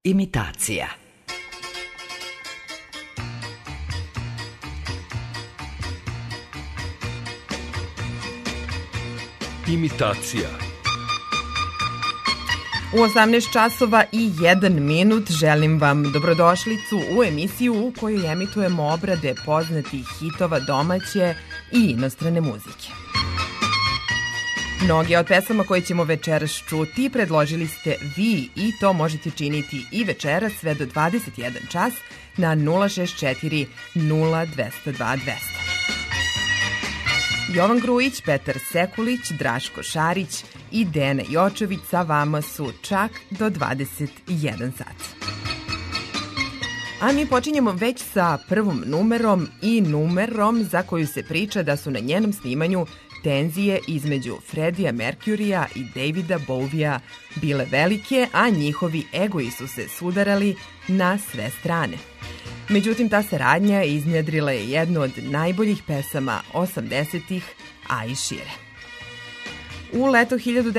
Imitacija. Imitacija. U 18 časova i 1 minut želim vam dobrodošlicu u emisiju u kojoj emitujemo obrade poznatih hitova domaće i inostrane muzike. Mnoge od pesama koje ćemo večeras čuti predložili ste vi i to možete činiti i večeras sve do 21 čas na 064 0202 200. Jovan Grujić, Petar Sekulić, Draško Šarić i Dena Jočević sa vama su čak do 21 sat. A mi počinjemo već sa prvom numerom i numerom za koju se priča da su na njenom snimanju tenzije između Freddija Mercurya i Davida Bowieja bile velike, a njihovi egoji su se sudarali na sve strane. Međutim, ta saradnja iznjedrila je jednu od najboljih pesama 80-ih, a i šire. U leto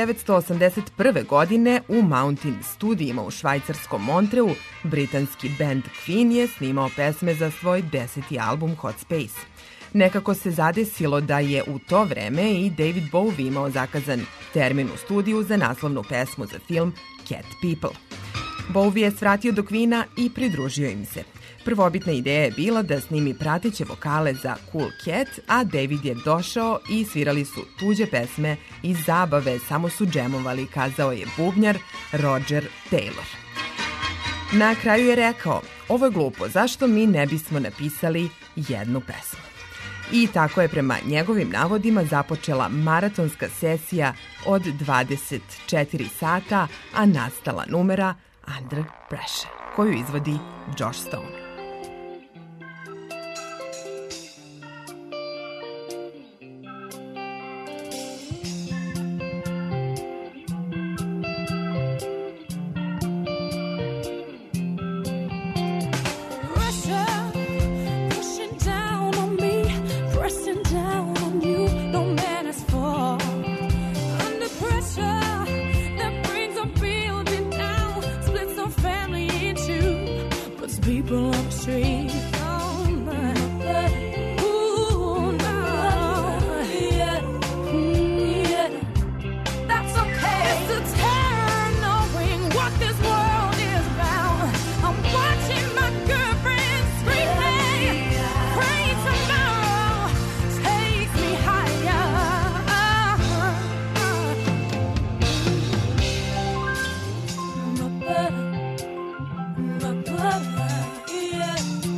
1981. godine u Mountain studijima u švajcarskom Montreu britanski band Queen je snimao pesme za svoj 10. album Hot Space. Nekako se zadesilo da je u to vreme i David Bowie imao zakazan termin u studiju za naslovnu pesmu za film Cat People. Bowie je svratio do Queena i pridružio im se. Prvobitna ideja je bila da snimi prateće vokale za Cool Cat, a David je došao i svirali su tuđe pesme iz zabave, samo su džemovali, kazao je bubnjar Roger Taylor. Na kraju je rekao, ovo je glupo, zašto mi ne bismo napisali jednu pesmu? I tako je prema njegovim navodima započela maratonska sesija od 24 sata, a nastala numera Under Pressure, koju izvodi Josh Stone. Yeah.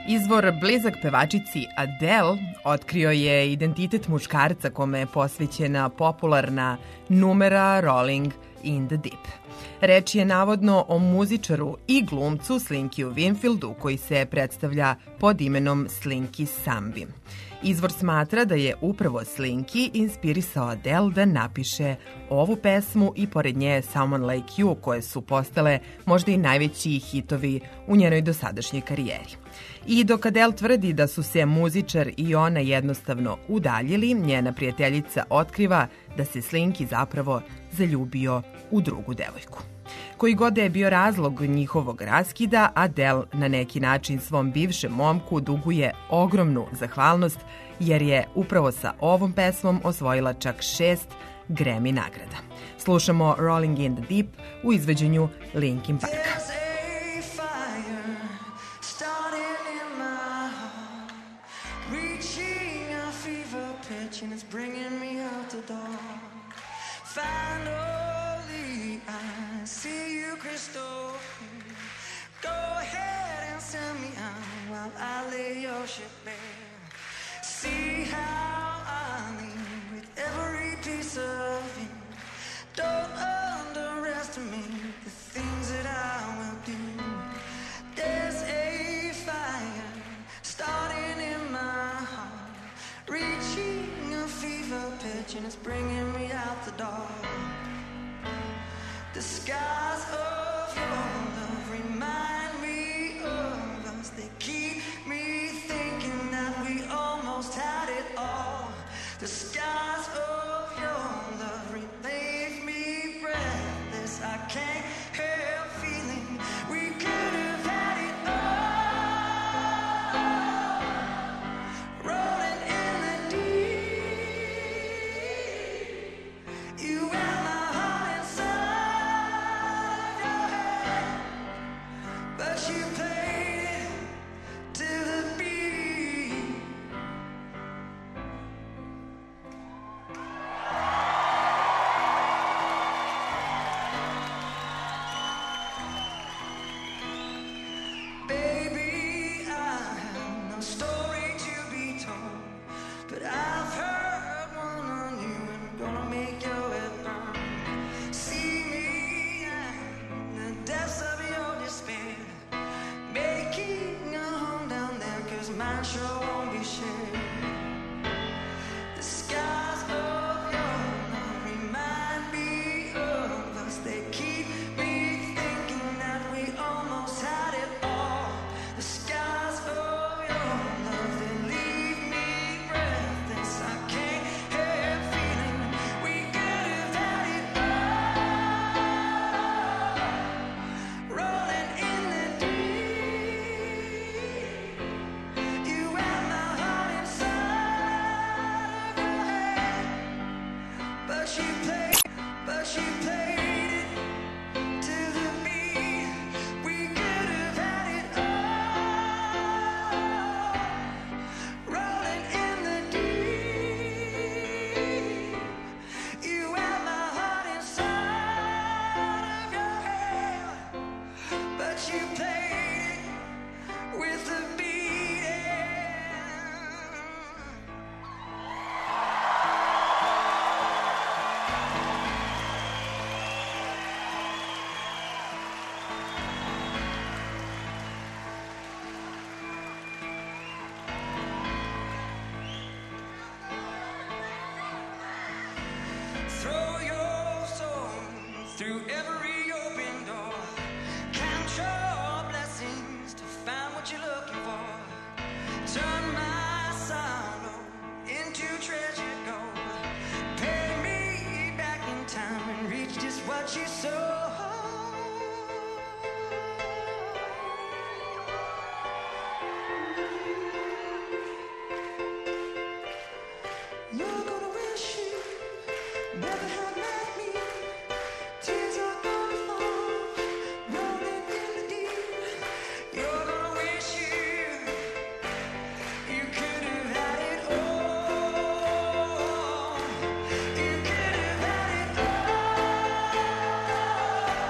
Izvor blizak pevačici Adele otkrio je identitet muškarca kome je posvećena popularna numera Rolling in the Deep. Reč je navodno o muzičaru i glumcu Slinkiju Winfieldu koji se predstavlja pod imenom Slinky Sambi. Izvor smatra da je upravo Slinky inspirisao Adele da napiše ovu pesmu i pored nje Someone Like You, koje su postale možda i najveći hitovi u njenoj dosadašnjoj karijeri. I dok Adele tvrdi da su se muzičar i ona jednostavno udaljili, njena prijateljica otkriva da se Slinky zapravo zaljubio u drugu devojku. Koji god da je bio razlog njihovog raskida, Adele na neki način svom bivšem momku duguje ogromnu zahvalnost jer je upravo sa ovom pesmom osvojila čak 6 Grammy nagrada. Slušamo Rolling in the Deep u izvođenju Linkin Parka. I lay your ship bare. See how I lean with every piece of you. Don't underestimate the things that I will do. There's a fire starting in my heart, reaching a fever pitch, and it's bringing me out the dark. The skies of your love remind me of us. They keep me thinking that we almost had it all. The skies of your love leave me breathless. I can't help feeling we could have had it all. Rolling in the deep, you and my heart inside your head, but you played it to the beat. Baby, I have no story to be told, but I've heard one on you and I'm gonna make your head burn. See me in the depths of your despair, making a home down there, 'cause mine sure won't be shared. The skies of your love remind me of us. They keep me thinking that we almost had it all. The skies of your love, they leave me breathless. I can't help feeling we could have had it all. Rolling in the deep, you and my heart inside of your head, but you played it to the beat. We could have had it all. Rolling in the deep, you and my heart inside of your head, but you played it with the beat. Throw your soul through every open door. Count your blessings to find what you're looking for. Turn my sorrow into treasure gold. Pay me back in time and reach just what you sow. You're gonna wish you never had met me. Tears are gonna fall, rolling in the deep. You're gonna wish you could have had it all. You could have had it all.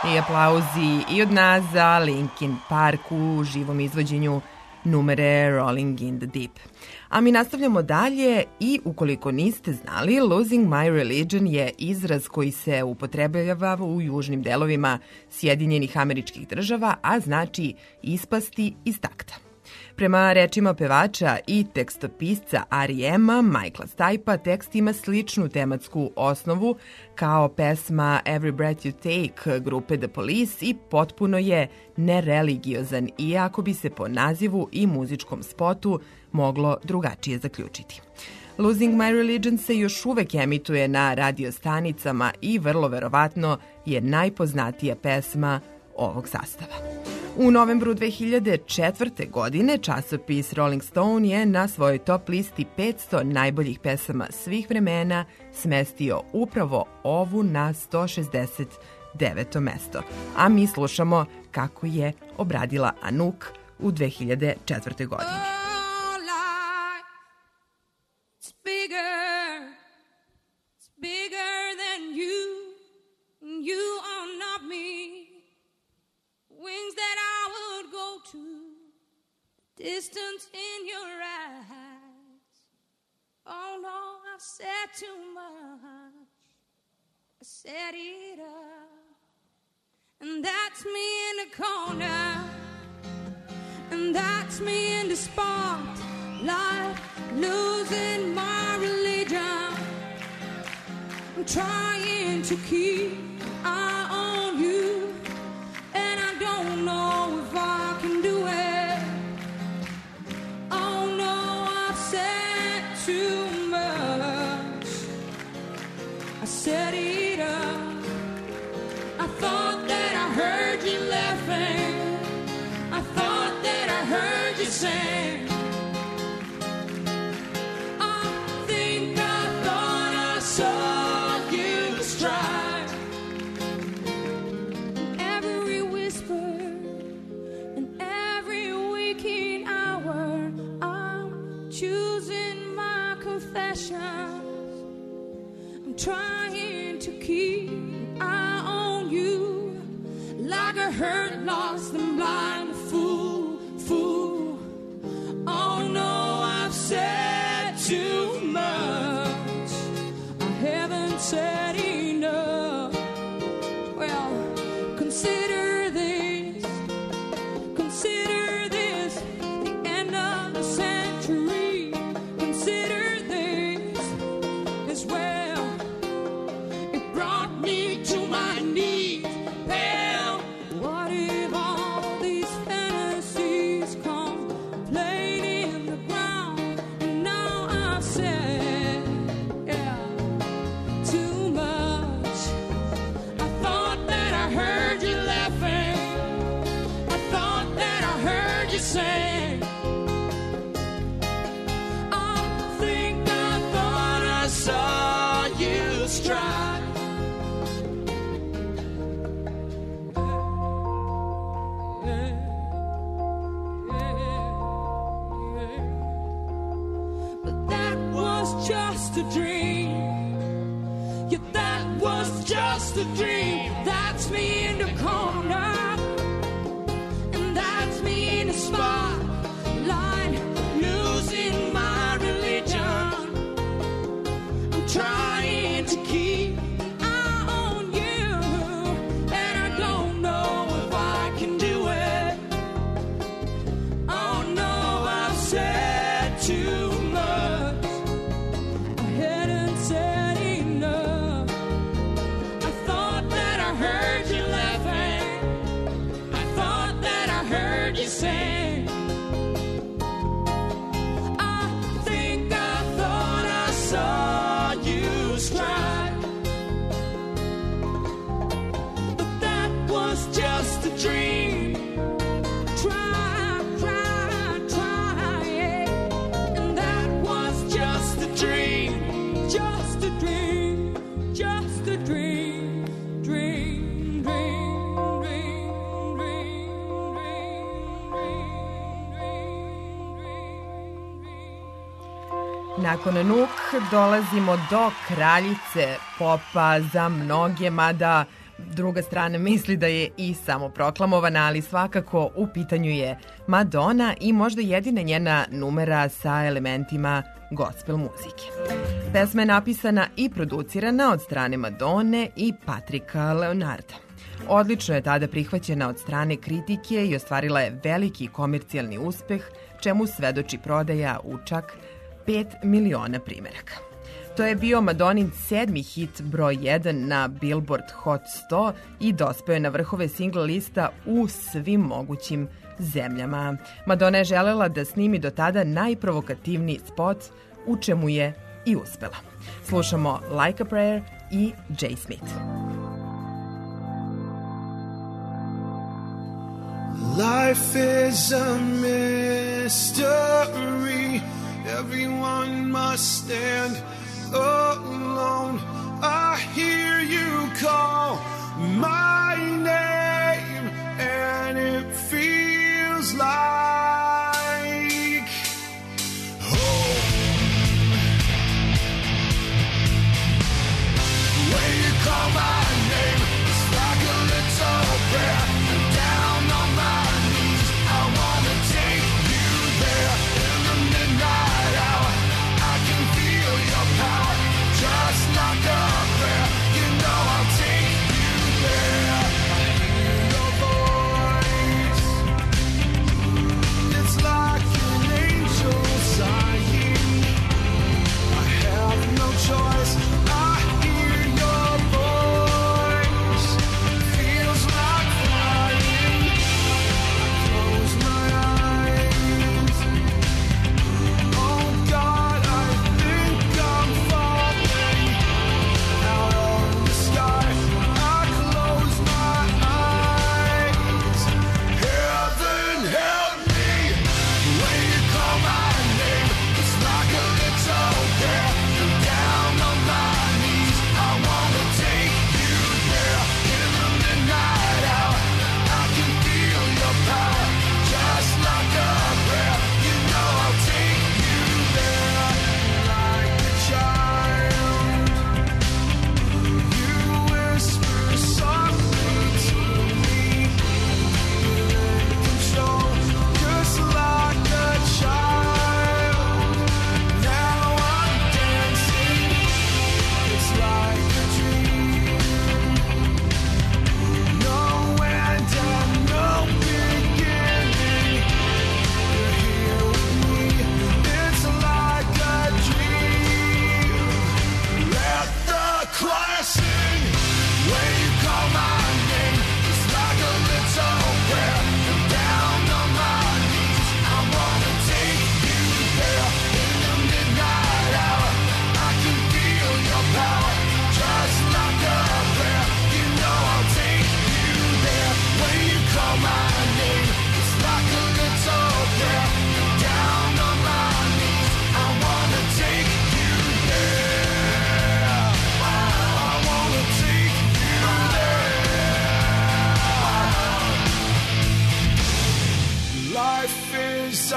I aplauzi i od nas za Linkin Park u živom izvođenju numere Rolling in the Deep. A mi nastavljamo dalje i ukoliko niste znali, Losing My Religion je izraz koji se upotrebljava u južnim delovima Sjedinjenih Američkih Država, a znači ispasti iz takta. Prema rečima pevača i tekstopisca R.E.M.a Michaela Stipe'a, tekst ima sličnu tematsku osnovu kao pesma Every Breath You Take grupe The Police i potpuno je nereligiozan, iako bi se po nazivu i muzičkom spotu moglo drugačije zaključiti. Losing My Religion se još uvek emituje na radio stanicama i vrlo verovatno je najpoznatija pesma ovog sastava. U novembru 2004. godine časopis Rolling Stone je na svojoj top listi 500 najboljih pesama svih vremena smestio upravo ovu na 169. mesto. A mi slušamo kako je obradila Anouk u 2004. godini. Distance in your eyes. Oh no, I've said too much. I said it up. And that's me in the corner. And that's me in the spotlight, losing my religion. I'm trying to keep eye on you, and I don't know if I can do it. Too much. I set it up. I thought that I heard you laughing. I thought that I heard you sing. I think I thought I saw you strike. And every whisper and every waking hour, I'm choosing confessions. I'm trying to keep an eye on you, like a hurt, lost and blind fool. Oh no, I've said too much. I haven't said enough. Well, consider this the end of the century. Consider to my knees, pale. What if all these fantasies come playing in the ground? And now I've said, yeah, too much. I thought that I heard you laughing. I thought that I heard you sing. I think I thought I saw you strike. Just a dream. Yeah, that was just a dream. That's me in the corner. And that's me in the spotlight, losing my religion. I'm trying to keep an eye on you, and I don't know if I can do it. Oh no, I've said too much. Said enough. I thought that I heard you laughing. I thought that I heard you sing. I think I thought I saw you strike. But that was just a dream. Try, yeah. And that was just a dream. Just a dream, just a dream, dream, dream, dream, dream, dream, dream. Nakon Anouk dolazimo do kraljice popa za mnoge, mada Druga strana misli da je i samoproklamovana, ali svakako u pitanju je Madonna i možda jedina njena numera sa elementima gospel muzike. Pesma je napisana i producirana od strane Madone i Patrika Leonarda. Odlično je tada prihvaćena od strane kritike i ostvarila je veliki komercijalni uspeh, čemu svedoči prodaja u čak 5 miliona primeraka. To je bio Madonin 7. hit broj 1 na Billboard Hot 100 i dospeo je na vrhove single lista u svim mogućim zemljama. Madonna je želela da snimi do tada najprovokativniji spot, u čemu je i uspela. Slušamo Like a Prayer i J. Smith. Life is a mystery. Everyone must stand alone. I hear you call my name, and it feels like home. When you call my name, it's like a little prayer. I'm down on my knees. I wanna take you there in the midnight hour. I can feel your power, just like a prayer. You know I'll take you there. I hear your voice. It's like an angel sighing. I have no choice. I hear your voice. Feels like flying. I close my eyes. Oh God, I think I'm falling out of the sky. I close my eyes. Heaven help me when you call my name. It's like a little prayer. I'm down on my knees. I wanna take you there in the midnight hour. I can feel your power, just like a prayer. You know I'll take you there like a child. You whisper softly to me, in control, just like a child. Now I'm dancing, it's like a dream. No end and no beginning. You're here with me, it's like a dream. Let the choir sing when you call my name. It's like a little prayer. I'm down on my knees. I wanna take you there in the midnight hour. I can feel your power, just like a prayer. You know I'll take you there when you call my name. It's like a little prayer. I'm down on my knees. I wanna take you there. I wanna take you there. Life is a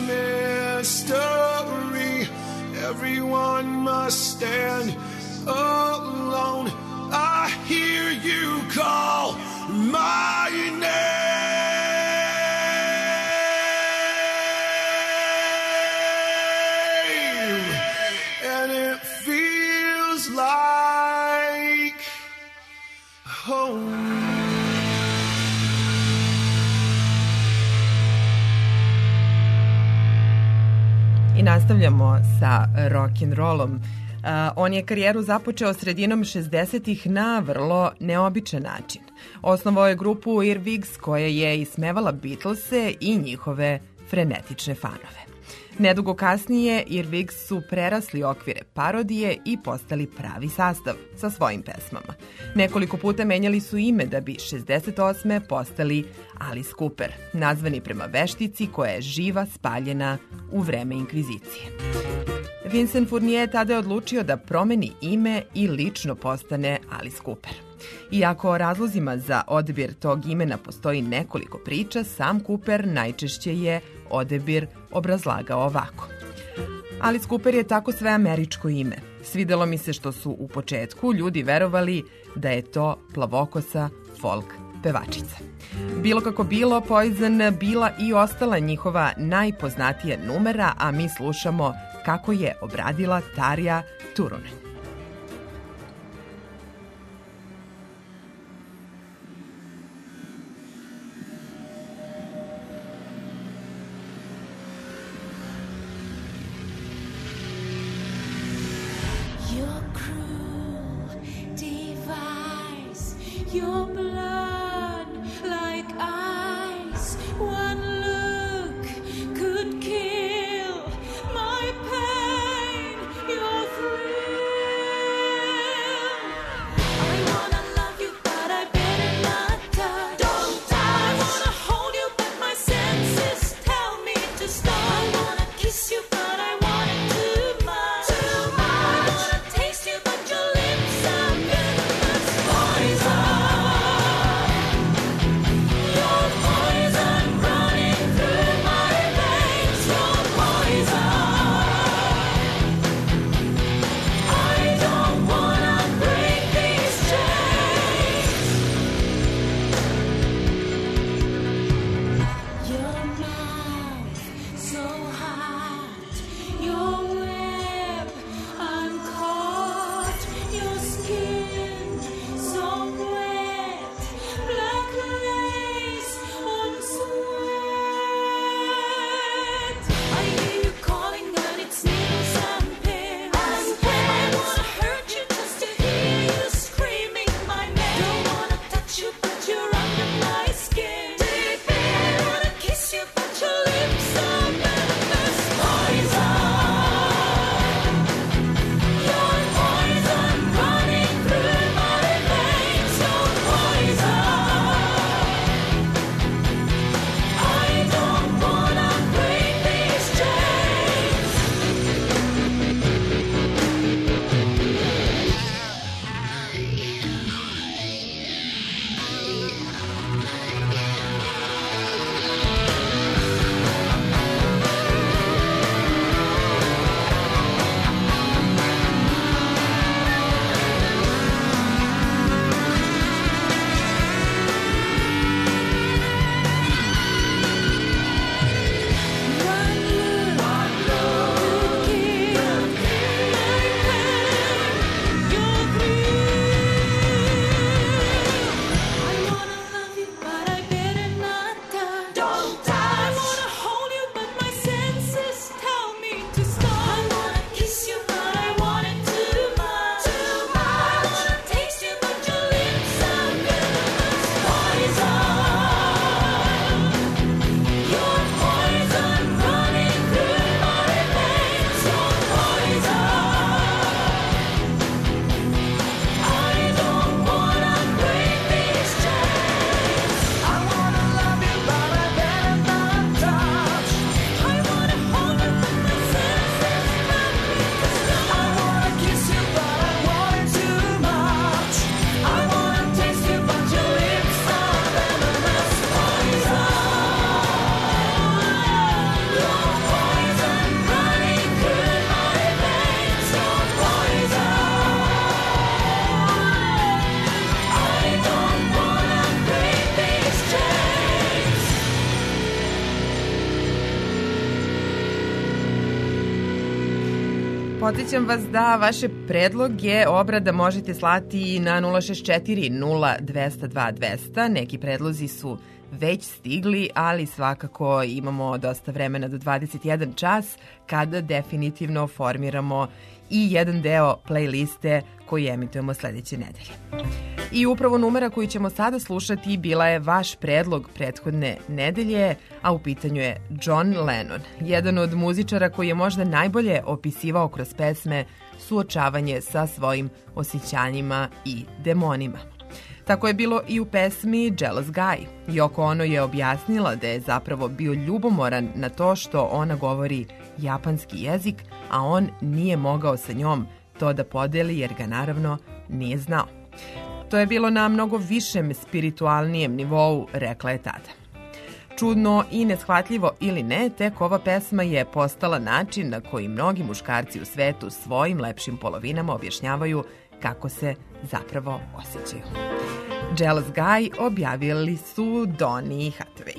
mystery. Everyone must stand alone. I hear you call my name, and it feels like home. I nastavljamo sa rock'n'rollom. On je karijeru započeo sredinom 60-ih na vrlo neobičan način. Osnovao je grupu Earwigs koja je ismevala Beatlese i njihove frenetične fanove. Nedugo kasnije Earwigs su prerasli okvire parodije i postali pravi sastav sa svojim pesmama. Nekoliko puta menjali su ime da bi 68. postali Alice Cooper, nazvani prema veštici koja je živa spaljena u vreme inkvizicije. Vincent Fournier tada je odlučio da promeni ime i lično postane Alice Cooper. Iako o razlozima za odabir tog imena postoji nekoliko priča, sam Cooper najčešće je odabir obrazlagao ovako. Alice Cooper je tako sve američko ime. Svidelo mi se što su u početku ljudi verovali da je to plavokosa folk pevačica. Bilo kako bilo, Poison bila i ostala njihova najpoznatija numera, a mi slušamo kako je obradila Tarja Turunen. Your cruel device, your blood like ice. One look could kill my pain, your thrill. I wanna love you, but I better not touch. Don't touch. I wanna hold you, but my senses tell me to stop. I wanna kiss you, but I want it too much. Too much. I wanna taste you, but your lips are venomous. Poison. Your poison running through my veins. Your poison. I don't wanna break these chains. Your mouth so hot, your web uncaught, your skin so wet, black lace on sweat. I hear you calling and it's needles and pins. I wanna hurt you just to hear you screaming my name. Don't wanna touch you, but you're under my skin. Deep in, I wanna kiss you, but your lips are venomous. Poison. Your poison running through my veins. Your poison. I don't wanna break these chains. One look could kill my pain, your thrill. I wanna love you, but I better not touch. Don't touch. I wanna hold you, but my senses tell me to stop. I wanna kiss you, but I want it too much. Too much. I wanna taste you, but your lips are venomous. Poison. Your poison running through my veins. Your poison. I don't wanna break these chains. I wanna love you, but I better not touch. I wanna hold you, but my senses tell me to stop. I wanna kiss you, but I want it too much. I wanna taste you, but your lips are venomous. Poison. Your poison running through my veins. Your poison. I don't wanna break these chains. Podsjećam vas da vaše predloge obrada možete slati na 064 0202 200. Neki predlozi su već stigli, ali svakako imamo dosta vremena do 21 čas kada definitivno formiramo i jedan deo playliste koju emitujemo sledeće nedelje. I upravo numera koju ćemo sada slušati bila je vaš predlog prethodne nedelje, a u pitanju je John Lennon, jedan od muzičara koji je možda najbolje opisivao kroz pesme suočavanje sa svojim osjećanjima i demonima. Tako je bilo i u pesmi Jealous Guy. Yoko Ono je objasnila da je zapravo bio ljubomoran na to što ona govori japanski jezik, a on nije mogao sa njom to da podeli jer ga naravno nije znao. To je bilo na mnogo višem spiritualnijem nivou, rekla je tada. Čudno i neshvatljivo ili ne, tek ova pesma je postala način na koji mnogi muškarci u svetu svojim lepšim polovinama objašnjavaju kako se zapravo osjećaju. Jealous Guy objavili su Donny Hathaway.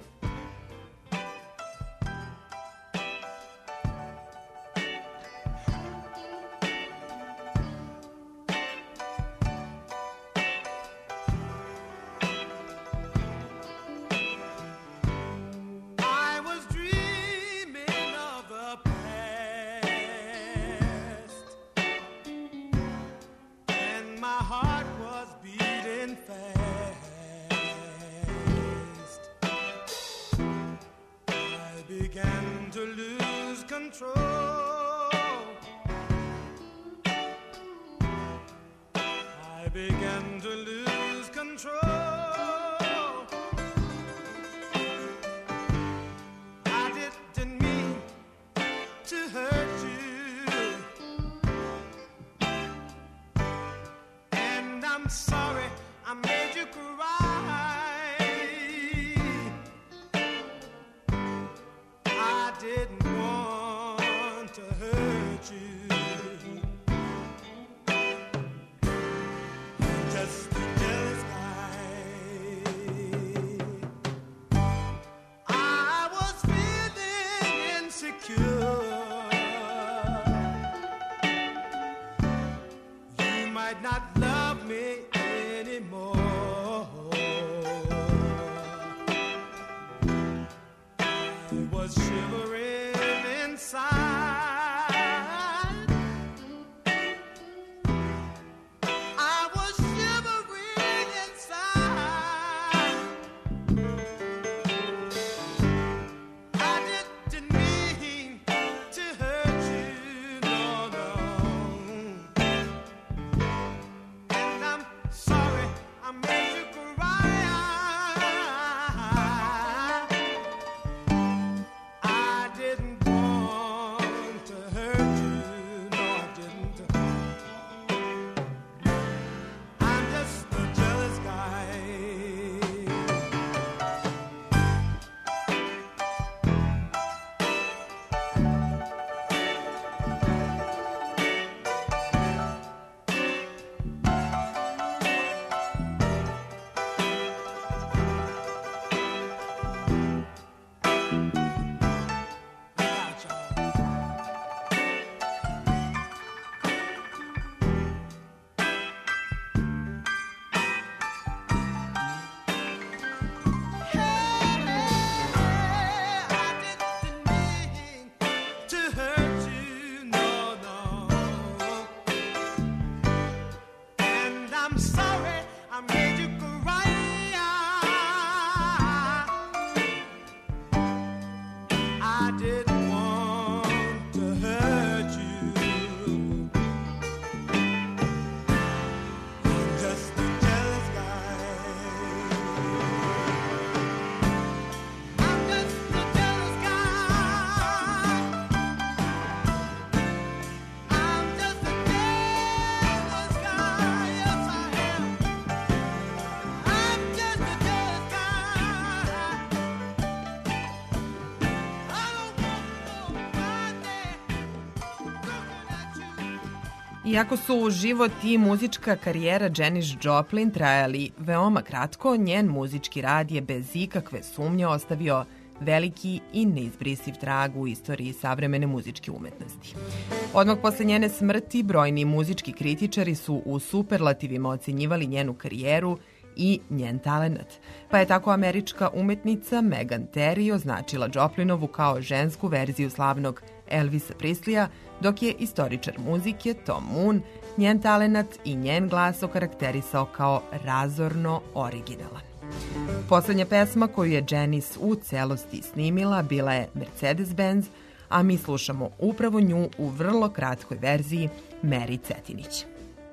Iako su život i muzička karijera Janis Joplin trajali veoma kratko, njen muzički rad je bez ikakve sumnje ostavio veliki i neizbrisiv trag u istoriji savremene muzičke umetnosti. Odmah posle njene smrti brojni muzički kritičari su u superlativima ocenjivali njenu karijeru i njen talenat, pa je tako američka umetnica Megan Terry označila Joplinovu kao žensku verziju slavnog Elvisa Presleya, dok je istoričar muzike Tom Moon njen talenat i njen glas okarakterisao kao razorno originalan. Poslednja pesma koju je Janis u celosti snimila bila je Mercedes-Benz, a mi slušamo upravo nju u vrlo kratkoj verziji Meri Cetinić.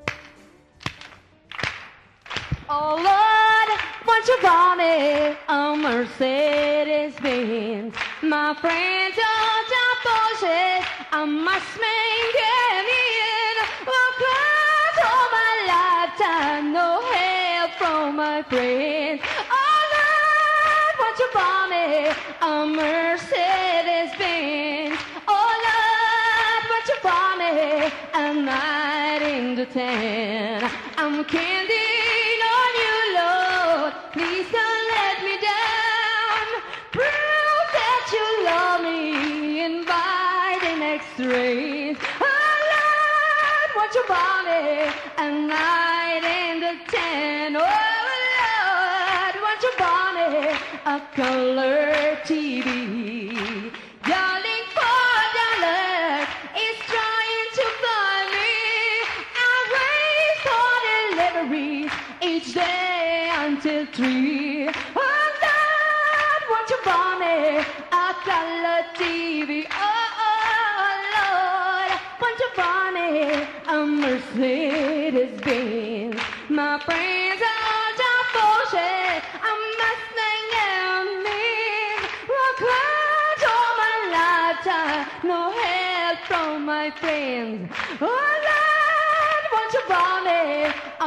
Oh Lord, won't you buy me a Mercedes-Benz? My friend told John Porsche I must maintain in my plans all my lifetime, no help from my friends. Oh Lord, won't you buy me a Mercedes-Benz. Oh, Lord, won't you buy me a night in the tan? I'm counting on you, Lord. Please don't let me down. Prove that you love me and buy the next rain. Oh, Lord, won't you buy me a night in the tan? Oh, Lord, won't you buy me a color TV? Darling, $4 is trying to buy me. I wait for delivery each day until 3. Oh, Lord, won't you buy me a color TV? Oh, Lord, won't you buy me a Mercedes-Benz? My friends are John Porsche, a Mustang and Benz. Well, clouds all my lifetime, no help from my friends. Oh, Lord, won't you buy me a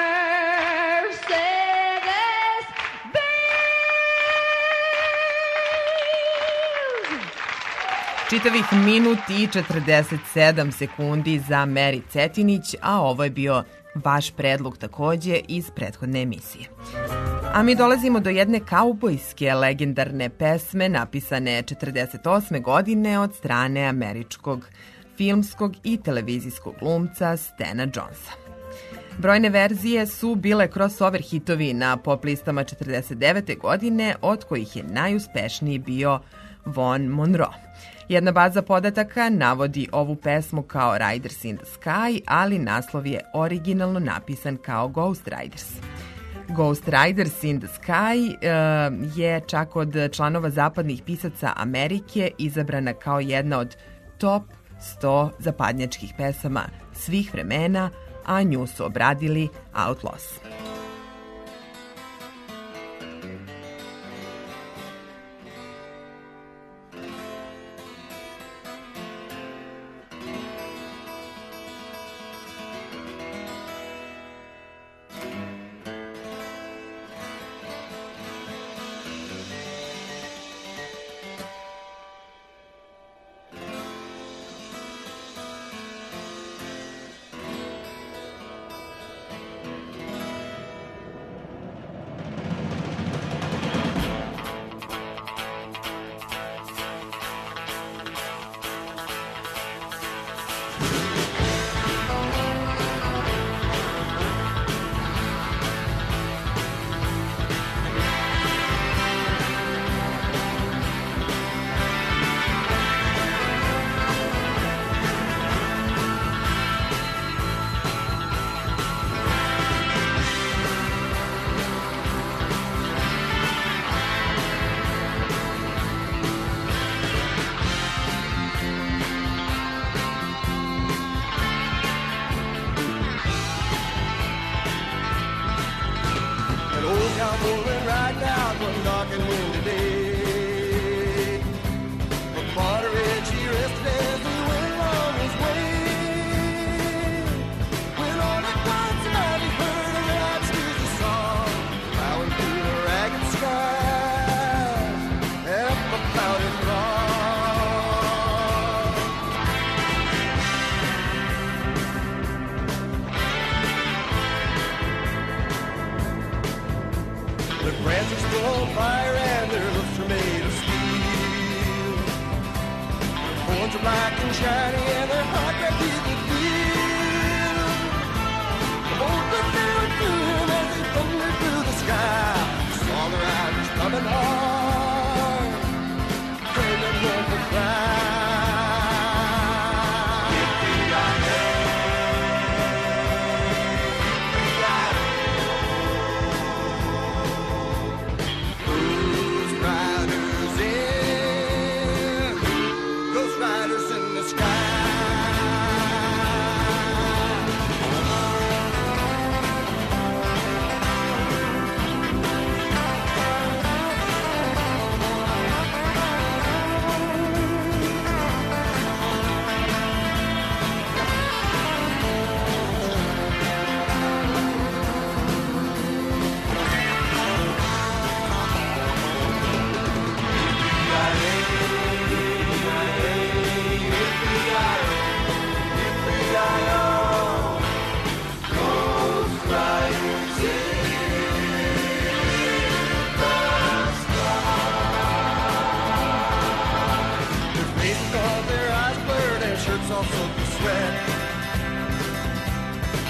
Mercedes-Benz? Čitavih minut i 47 sekundi za Meri Cetinić, a ovo je bio vaš predlog takođe iz prethodne emisije. A mi dolazimo do jedne kaubojske legendarne pesme napisane 48. godine od strane američkog filmskog i televizijskog glumca Stana Jonesa. Brojne verzije su bile crossover hitovi na pop listama 49. godine, od kojih je najuspešniji bio Von Monroe. Jedna baza podataka navodi ovu pesmu kao Riders in the Sky, ali naslov je originalno napisan kao Ghost Riders. Ghost Riders in the Sky je čak od članova zapadnih pisaca Amerike izabrana kao jedna od top 100 zapadnjačkih pesama svih vremena, a nju su obradili Outlaws. Rolling right down one dark and windy day. From Monterey Ridge he rested as he went along his way. When on a quiet night he heard a loud steezy song, plowing through the ragged skies, up a clouded throng. The branches still on fire and their roofs are made of steel. Their horns are black and shiny and their hot red teeth would feel. The boat looked down through him as they thundered through the sky. Saw the riders coming hard, turned them home to cry. Riders in the sky.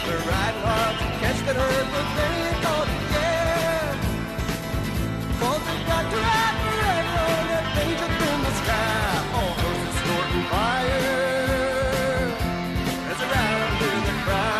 They're riding hard to catch that herd, but they ain't gonna care. 'Cause they got to ride forever on that range up in the sky. All horses snorting fire as they ride under the cry.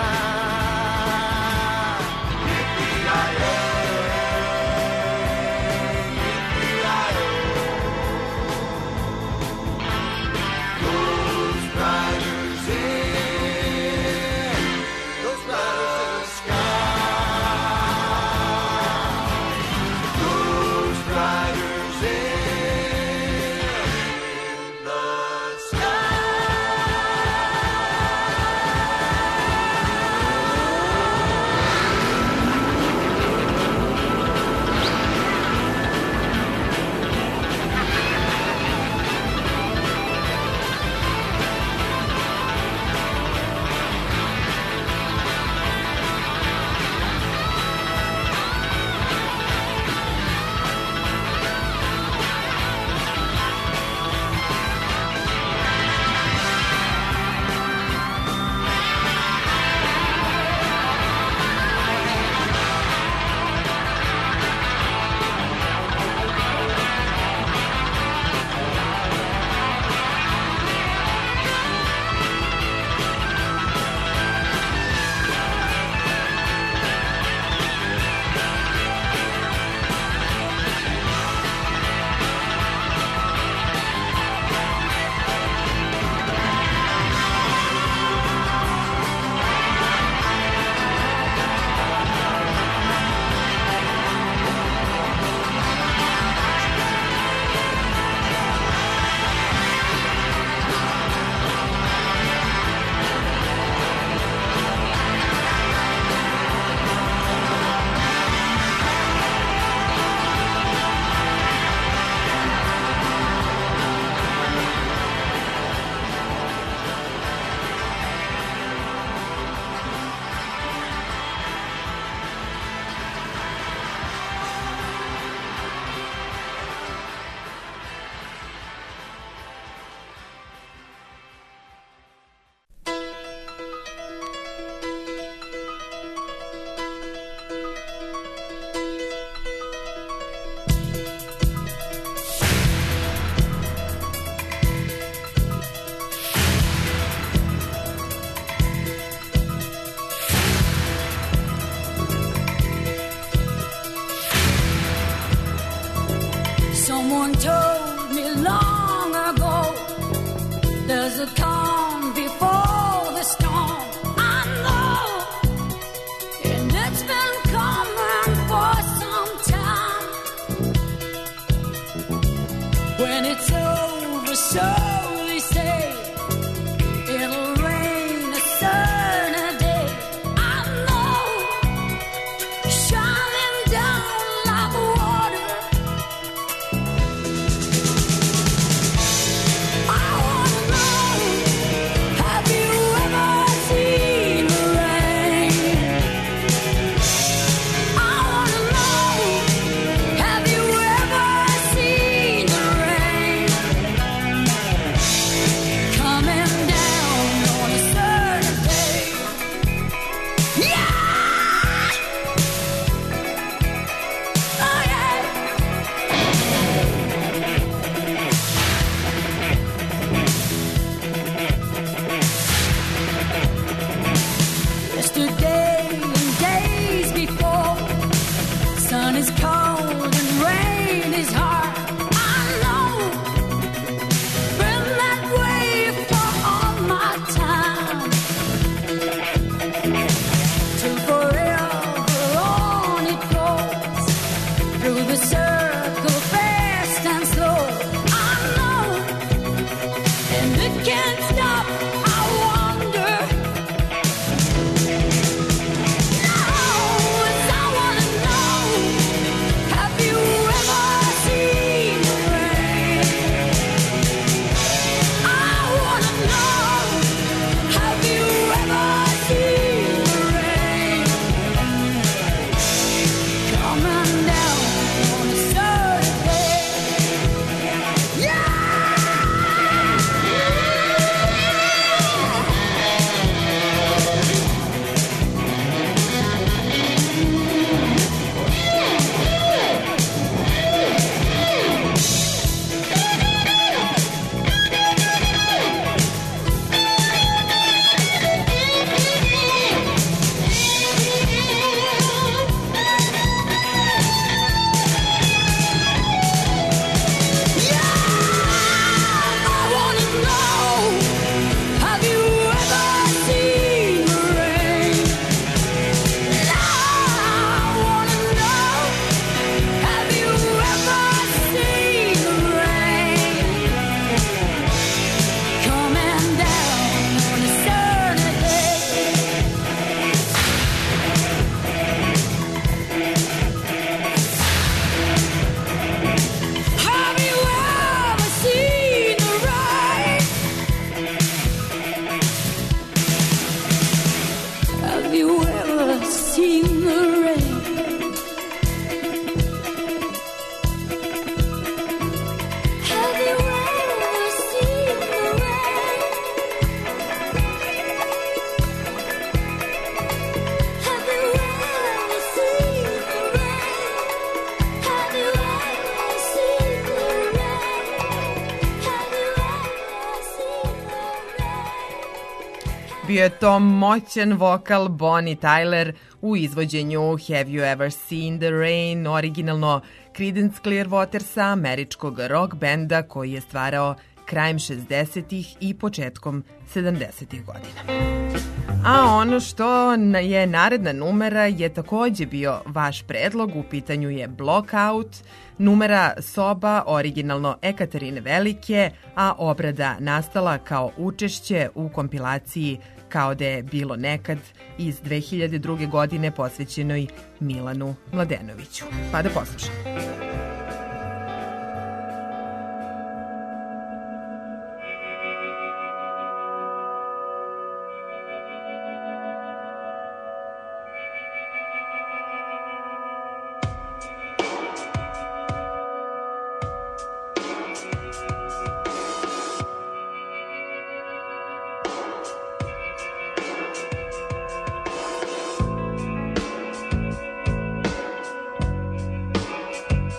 Someone told me long ago, there's a calm before the storm. I know, and it's been coming for some time. When it's over, so they say, it'll rain a certain day. I know, shining down like water. I wanna know, have you ever seen the rain? I wanna know, have you ever seen the rain coming down on a certain day? Yeah! Oh yeah! Yesterday and days before, sun is cold and rain is hard. I know, been that way for all my time. Till forever on it goes, through the circle fast and slow. I know, and it can't stop. I wonder, you ever seen the rain? Have you ever seen the rain? Have you ever seen the rain? Have you ever seen the rain? Have you ever seen the rain? Bio je to moćan vokal Bonnie Tyler u izvođenju Have You Ever Seen the Rain, originalno Creedence Clearwatersa, američkog rock benda koji je stvarao krajem 60-ih i početkom 70-ih godina. A ono što je naredna numera je takođe bio vaš predlog, u pitanju je Blockout, numera soba originalno Ekaterine Velike, a obrada nastala kao učešće u kompilaciji Kao da je bilo nekad iz 2002. godine posvećenoj Milanu Mladenoviću. Pa da poslušamo. Have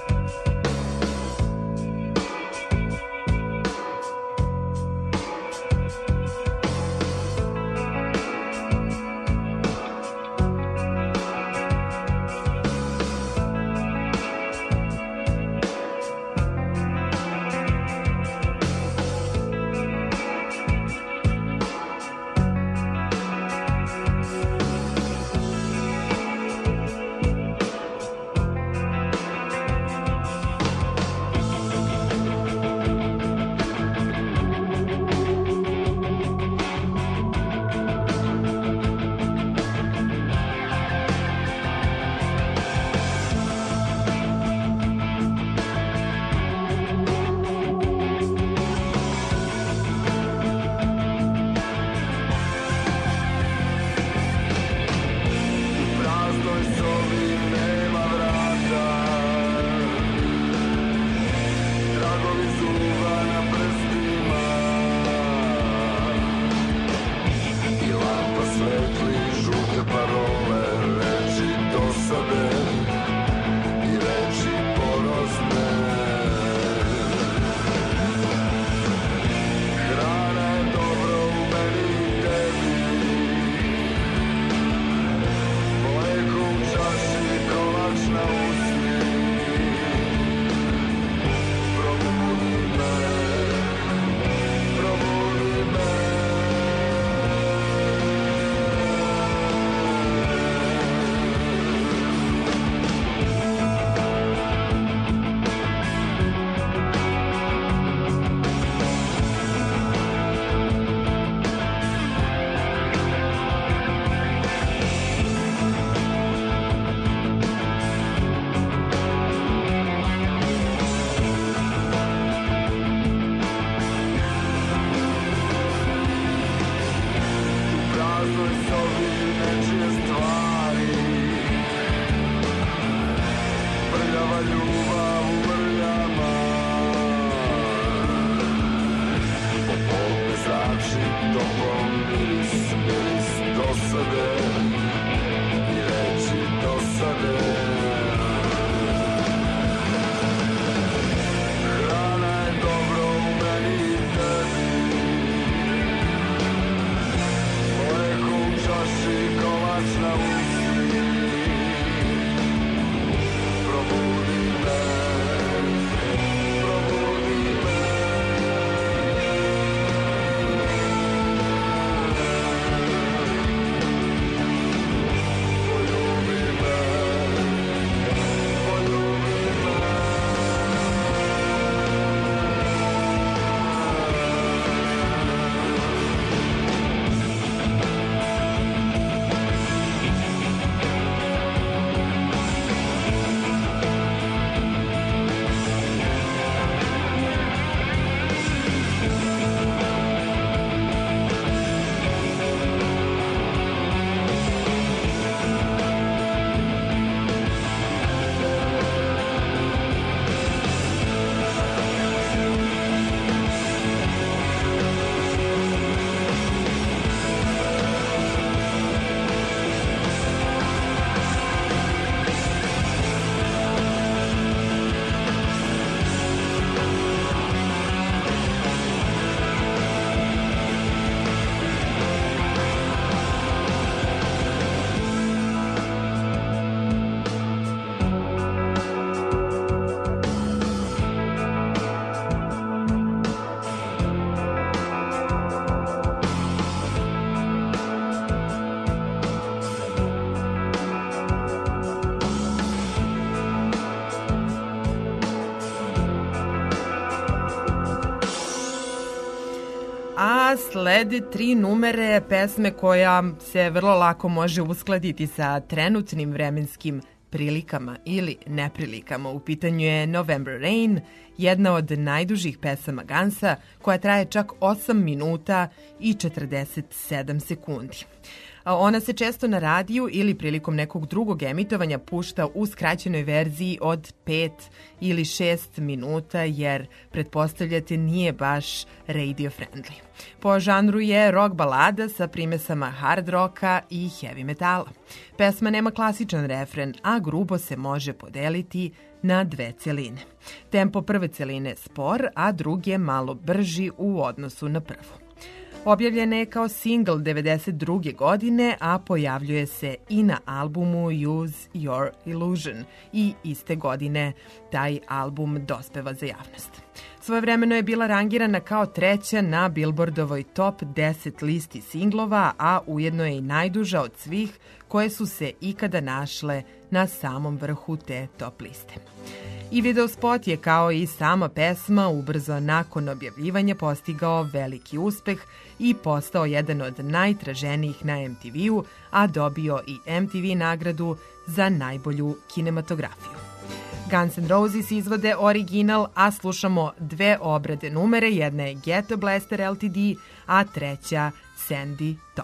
slede 3 numere pesme koja se vrlo lako može uskladiti sa trenutnim vremenskim prilikama ili neprilikama. U pitanju je November Rain, jedna od najdužih pesama Gansa, koja traje čak 8 minuta i 47 sekundi. Ona se često na radiju ili prilikom nekog drugog emitovanja pušta u skraćenoj verziji od 5 ili 6 minuta, jer, pretpostavljate, nije baš radio friendly. Po žanru je rock balada sa primesama hard rocka i heavy metala. Pesma nema klasičan refren, a grubo se može podeliti na 2 celine. Tempo prve celine je spor, a drugi je malo brži u odnosu na prvu. Objavljena je kao singl 1992. godine, a pojavljuje se i na albumu Use Your Illusion i iste godine taj album dospeva za javnost. Svojevremeno je bila rangirana kao 3. na Billboardovoj top 10 listi singlova, a ujedno je i najduža od svih koje su se ikada našle na samom vrhu te top liste. I videospot je, kao i sama pesma, ubrzo nakon objavljivanja postigao veliki uspeh i postao jedan od najtraženijih na MTV-u, a dobio i MTV nagradu za najbolju kinematografiju. Guns N' Roses izvode original, a slušamo 2 obrade numere, jedna je Ghetto Blaster Ltd, a treća Sandy Tom.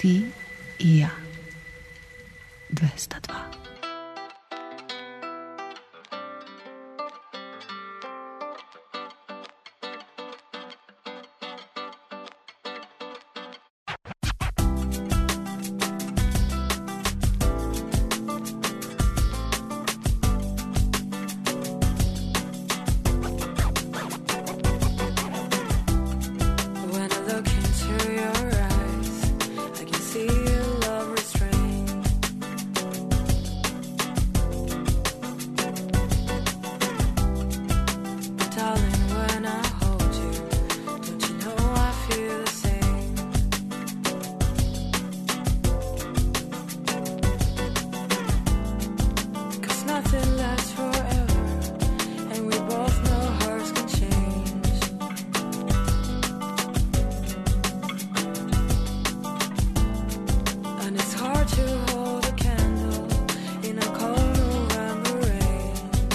Ti i ja. 202. When I look into your eyes, I can see your love restrained. But darling, when I hold you, don't you know I feel the same? 'Cause nothing lasts forever, and we both know hearts can change. And it's hard to hold a candle in a cold November rain.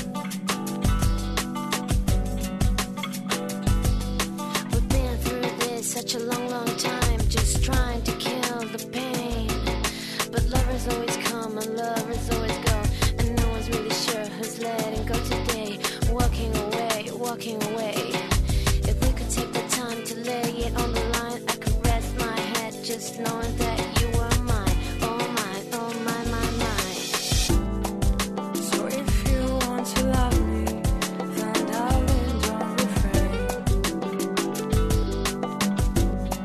We've been through this such a long, long time, just trying to kill the pain. But lovers always come and lovers always go, and no one's really sure who's letting go today. Walking away, walking away. If we could take the time to lay it on the line, I could rest my head just knowing that you were mine, oh mine, oh mine, mine, mine. So if you want to love me, then darling, don't refrain.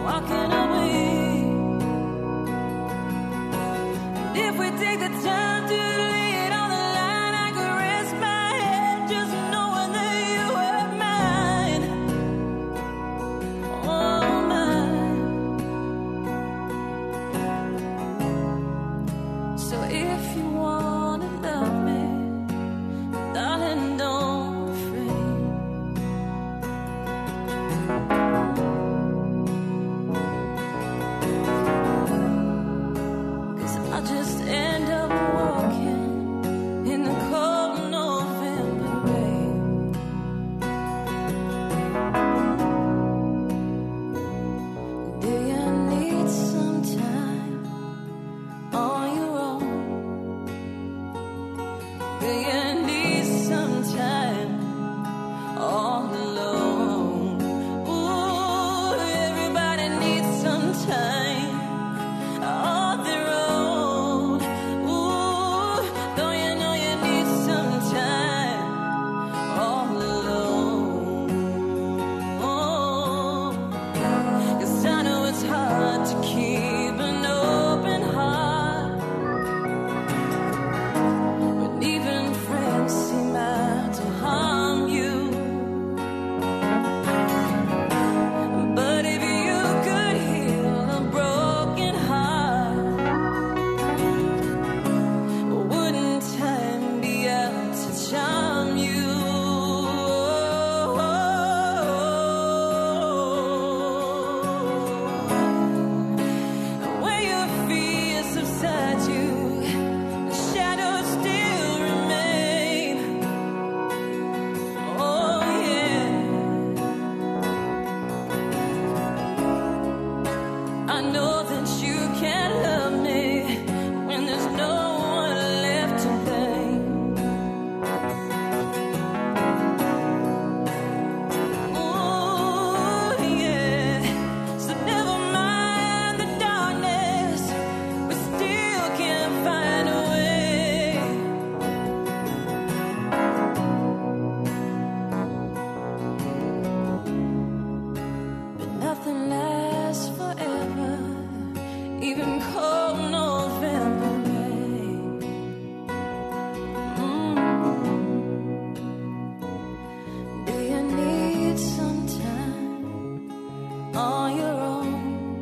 walking away. If we take the time to lay it on the line, I could rest my head just knowing that you were mine. Oh, mine. So if you wanna love me, darling, don't refrain. 'Cause I'll just end up walking in the cold November rain. Do you need some time on your own? Do you need some time all alone? Ooh, everybody needs some time on their own. Ooh, don't you know you need some time all alone? 'Cause I know it's hard to keep an open heart when even friends seem out to harm you. But if you could heal a broken heart, wouldn't time be out to charm you? When your fears subside you, the shadows still remain. Oh yeah, I know that you can't love me when there's no one left to blame. Oh yeah, so never mind the darkness, we still can find a way. But nothing lasts forever, even cold November rain. Do you need some time on your own?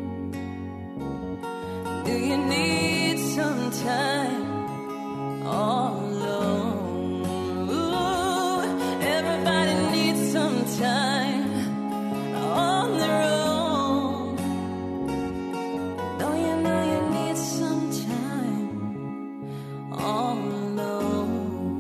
Do you need some time all alone? Ooh, everybody needs some time on their own. Don't you know you need some time all alone?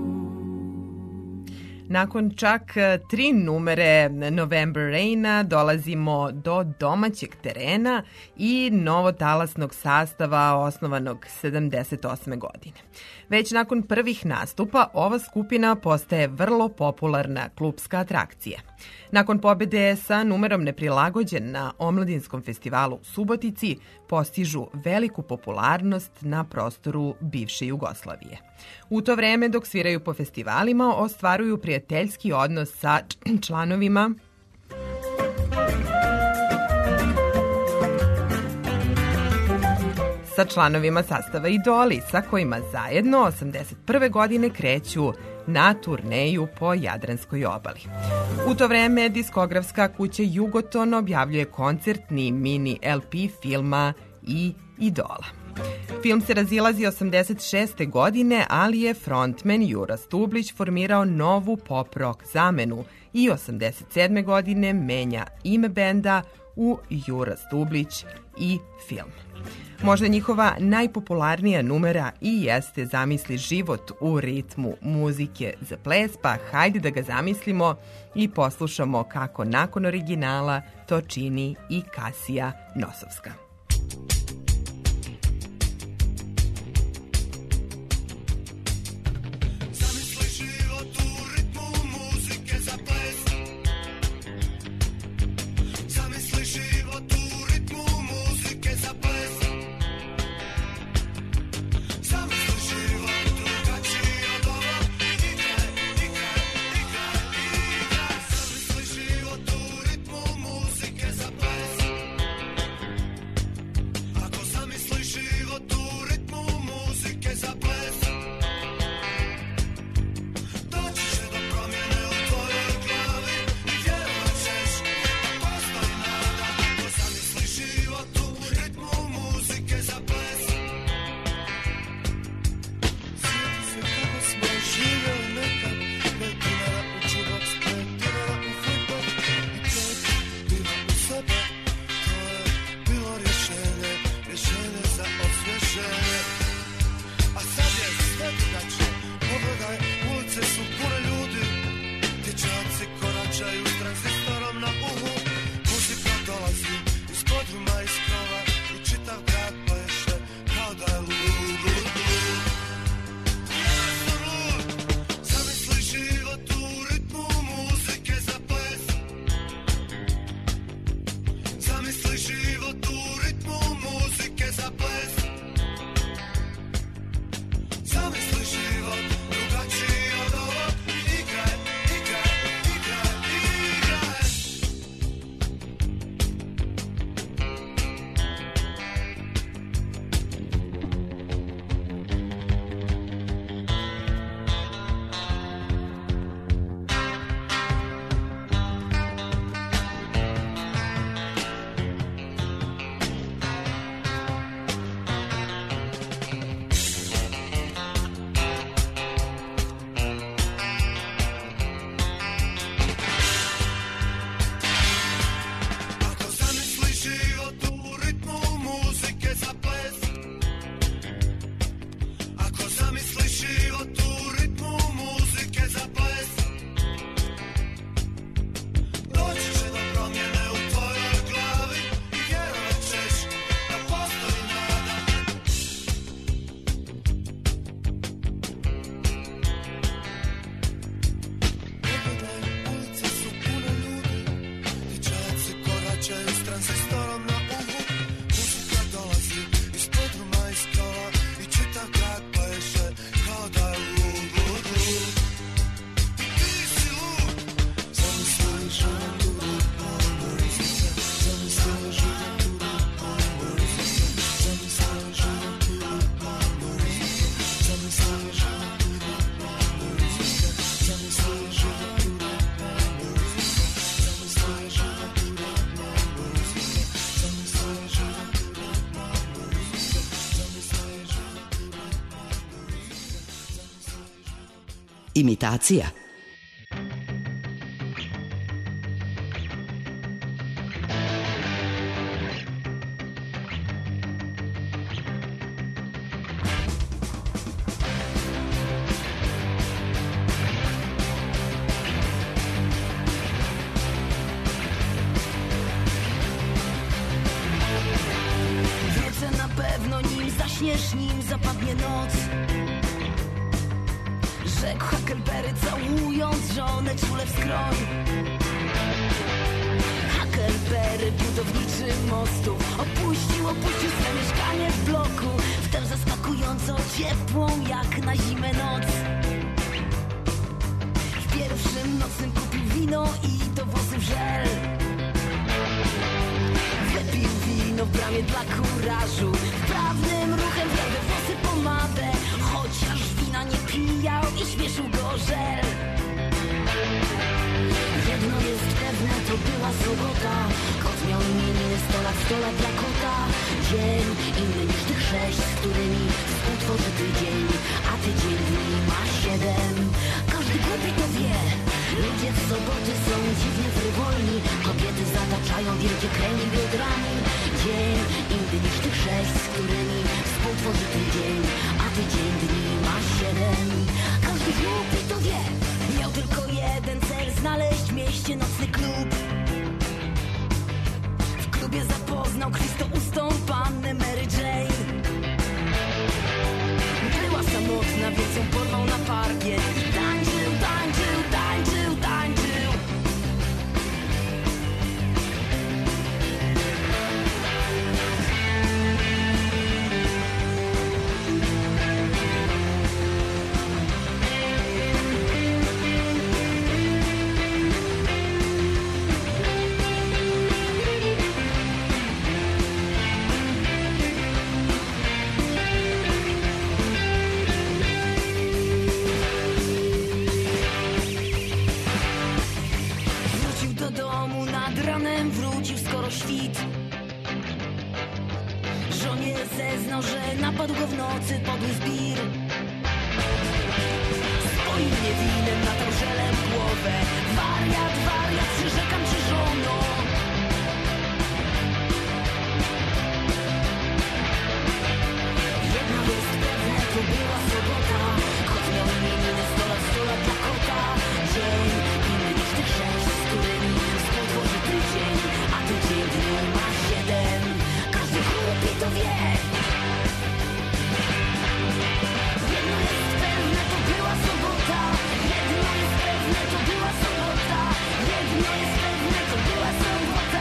Nakon čak 3 numere November Raina dolazimo do domaćeg terena i novotalasnog sastava osnovanog 78. godine. Već nakon prvih nastupa ova skupina postaje vrlo popularna klupska atrakcija. Nakon pobede sa numerom Neprilagođen na Omladinskom festivalu u Subotici postižu veliku popularnost na prostoru bivše Jugoslavije. U to vreme dok sviraju po festivalima ostvaruju prijateljski odnos sa članovima sastava Idoli, sa kojima zajedno 81. godine kreću na turneju po Jadranskoj obali. U to vreme diskografska kuća Jugoton objavljuje koncertni mini LP filma i Idola. Film se razilazi 86. godine, ali je frontman Jura Stublić formirao novu pop-rock zamenu i 87. godine menja ime benda u Jura Stublić i film. Možda njihova najpopularnija numera i jeste Zamisli život u ritmu muzike za ples, pa hajde da ga zamislimo i poslušamo kako nakon originala to čini i Kasija Nosovska. imitacija? Wrócę na pewno, nim zaśniesz, nim zapadnie noc. Rzekł Huckleberry, całując żonę czule w skroń. Huckleberry, budowniczy mostu, opuścił swe mieszkanie w bloku, wtem zaskakująco ciepłą jak na zimę noc. W pierwszym nocnym kupił wino i do włosów żel. Wypił wino w bramie dla kurażu, wprawnym ruchem wlał we włosy pomadę, chociaż wina nie pijał i śmieszył go żel. Jedno jest pewne, to była sobota, kot miał imieniny, 100 lat dla kota. Dzień inny niż tych 6, z którymi współtworzy tydzień, a tydzień dni ma 7. Każdy głupi to wie, ludzie w soboty są dziwnie frywolni, kobiety zataczają wielkie kręgi biodrami. Dzień inny niż tych 6, z którymi współtworzy tydzień, a tydzień dni ma 7. Każdy głupi to wie, miał tylko jeden cel, znaleźć w mieście nocny klub. W klubie zapoznał krwistoustą pannę Mary Jane. Była samotna, więc ją porwał na parkiet i tańczył, tańczył, tańczył, tańczył. Wrócił do domu, nad ranem wrócił skoro świt. Żonie zeznał, że napadł go w nocy podły zbir. Spoił mnie winem, natał żelem głowę. Wariat, wariat, przyrzekam ci żono. Jedno jest pewne, to była sobota, kot miał imieniny, 100 lat dla kota. Dzień inny niż tych 6, z którymi współtworzy tydzień, a tydzień dni ma 7. Każdy głupi to wie. Jedno jest pewne, to była sobota. Jedno jest pewne, to była sobota. Jedno jest pewne, to była sobota.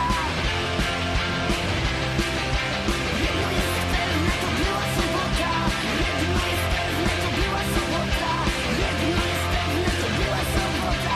Jedno jest pewne, to była sobota. Jedno jest pewne, to była sobota. Jedno jest pewne, to była sobota.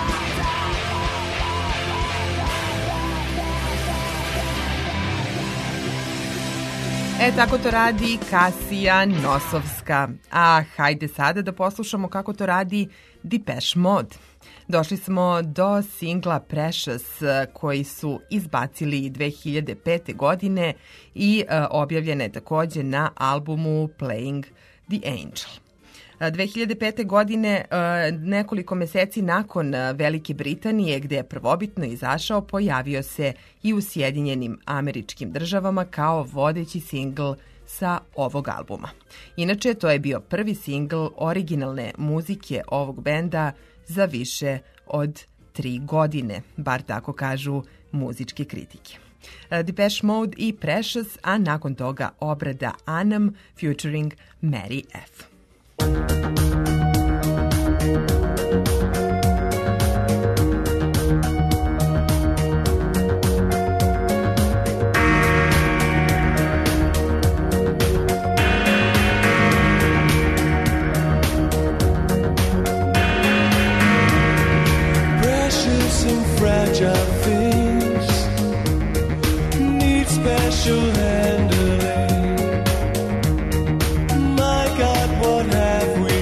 Tako to radi Kasija Nosovska. A hajde sada da poslušamo kako to radi Depeche Mode. Došli smo do singla Precious koji su izbacili 2005. godine i objavljene takođe na albumu Playing the Angel. 2005. godine, nekoliko meseci nakon Velike Britanije, gde je prvobitno izašao, pojavio se i u Sjedinjenim Američkim Državama kao vodeći singl sa ovog albuma. Inače, to je bio prvi singl originalne muzike ovog benda za više od 3 godine, bar tako kažu muzičke kritike. Depeche Mode i Precious, a nakon toga obrada Annam featuring Mary F. Precious and fragile things need special handling. My God, what have we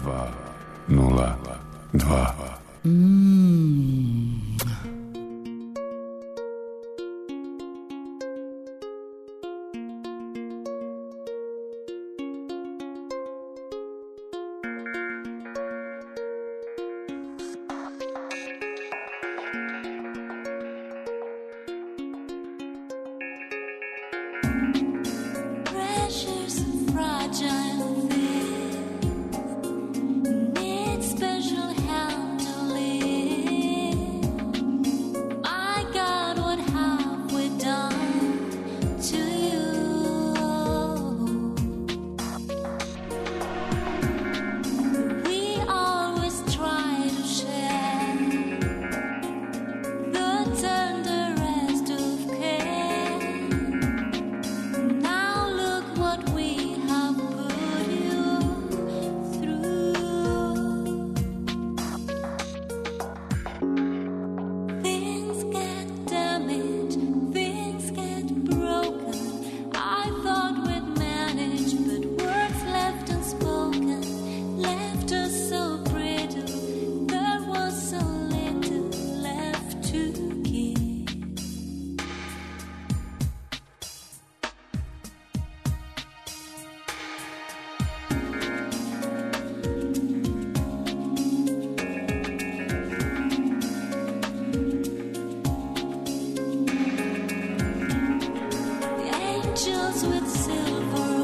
Precious and fragile things need special handling. My God, what have we done to you? We always try to share the tenderest of care. Now look what we have put you through. Things get damaged, things get broken. I thought we'd manage, but words left unspoken left us so brittle. There was so little left to give. The angels with silver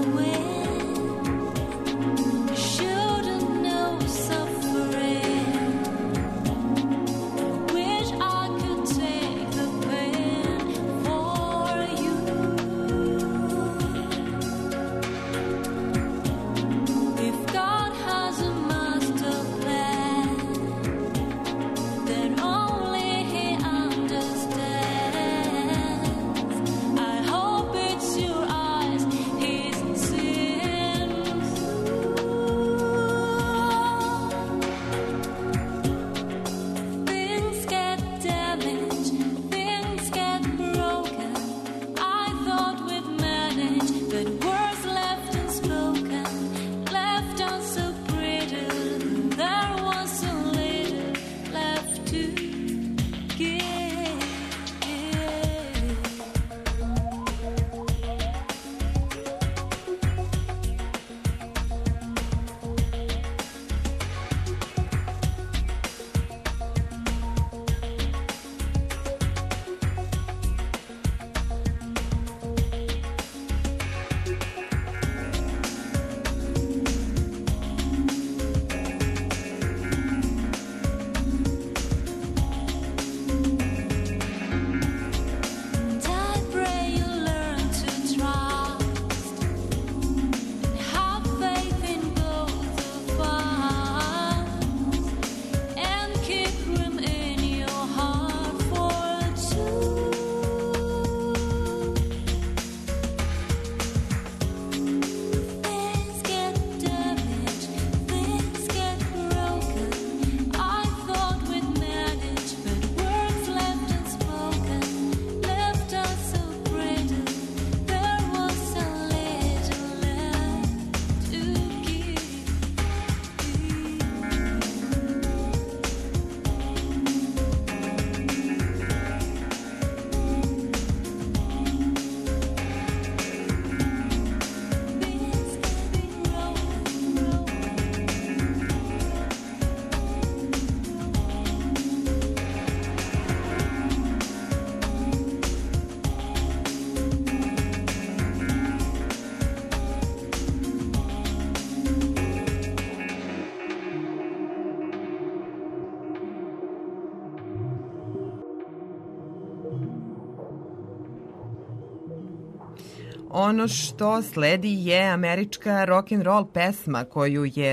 wings shouldn't know suffering. Wish I could take the pain for you. If God has a master plan, then only He understands. I hope it's your eyes He's seeing through. Things get damaged, things get broken. I thought we'd manage, but words left unspoken left us so brittle. There was so little left to give. And I pray you learn to trust and have faith in both of us, and keep room in your heart for two. Things get damaged, things get broken. I thought we'd manage, but words left unspoken left us so brittle. There was so little left to give. Things get Ono što sledi je američka rock and roll pesma koju je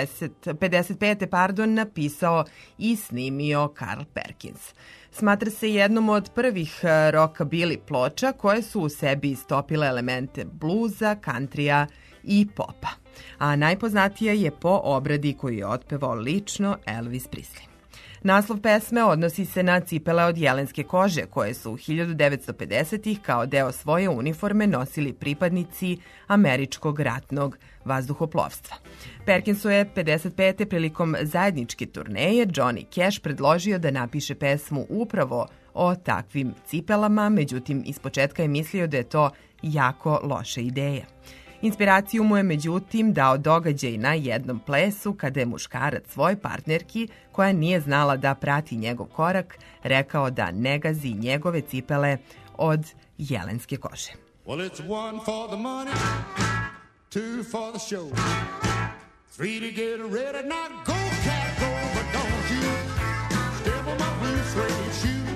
55. napisao i snimio Carl Perkins. Smatra se jednom od prvih rockabilly ploča koje su u sebi istopile elemente bluza, countrya i popa. A najpoznatija je po obradi koju je otpevao lično Elvis Presley. Naslov pesme odnosi se na cipele od jelenske kože koje su 1950-ih kao deo svoje uniforme nosili pripadnici američkog ratnog vazduhoplovstva. Perkinsu je 55. prilikom zajedničke turneje Johnny Cash predložio da napiše pesmu upravo o takvim cipelama, međutim ispočetka je mislio da je to jako loša ideja. Inspiraciju mu je međutim dao događaj na jednom plesu kada je muškarac svoj partnerki, koja nije znala da prati njegov korak, rekao da ne gazi njegove cipele od jelenske kože. Well, it's one for the money, two for the show, three to get ready. Now go, cat, go, but don't you step on my blue suede shoe.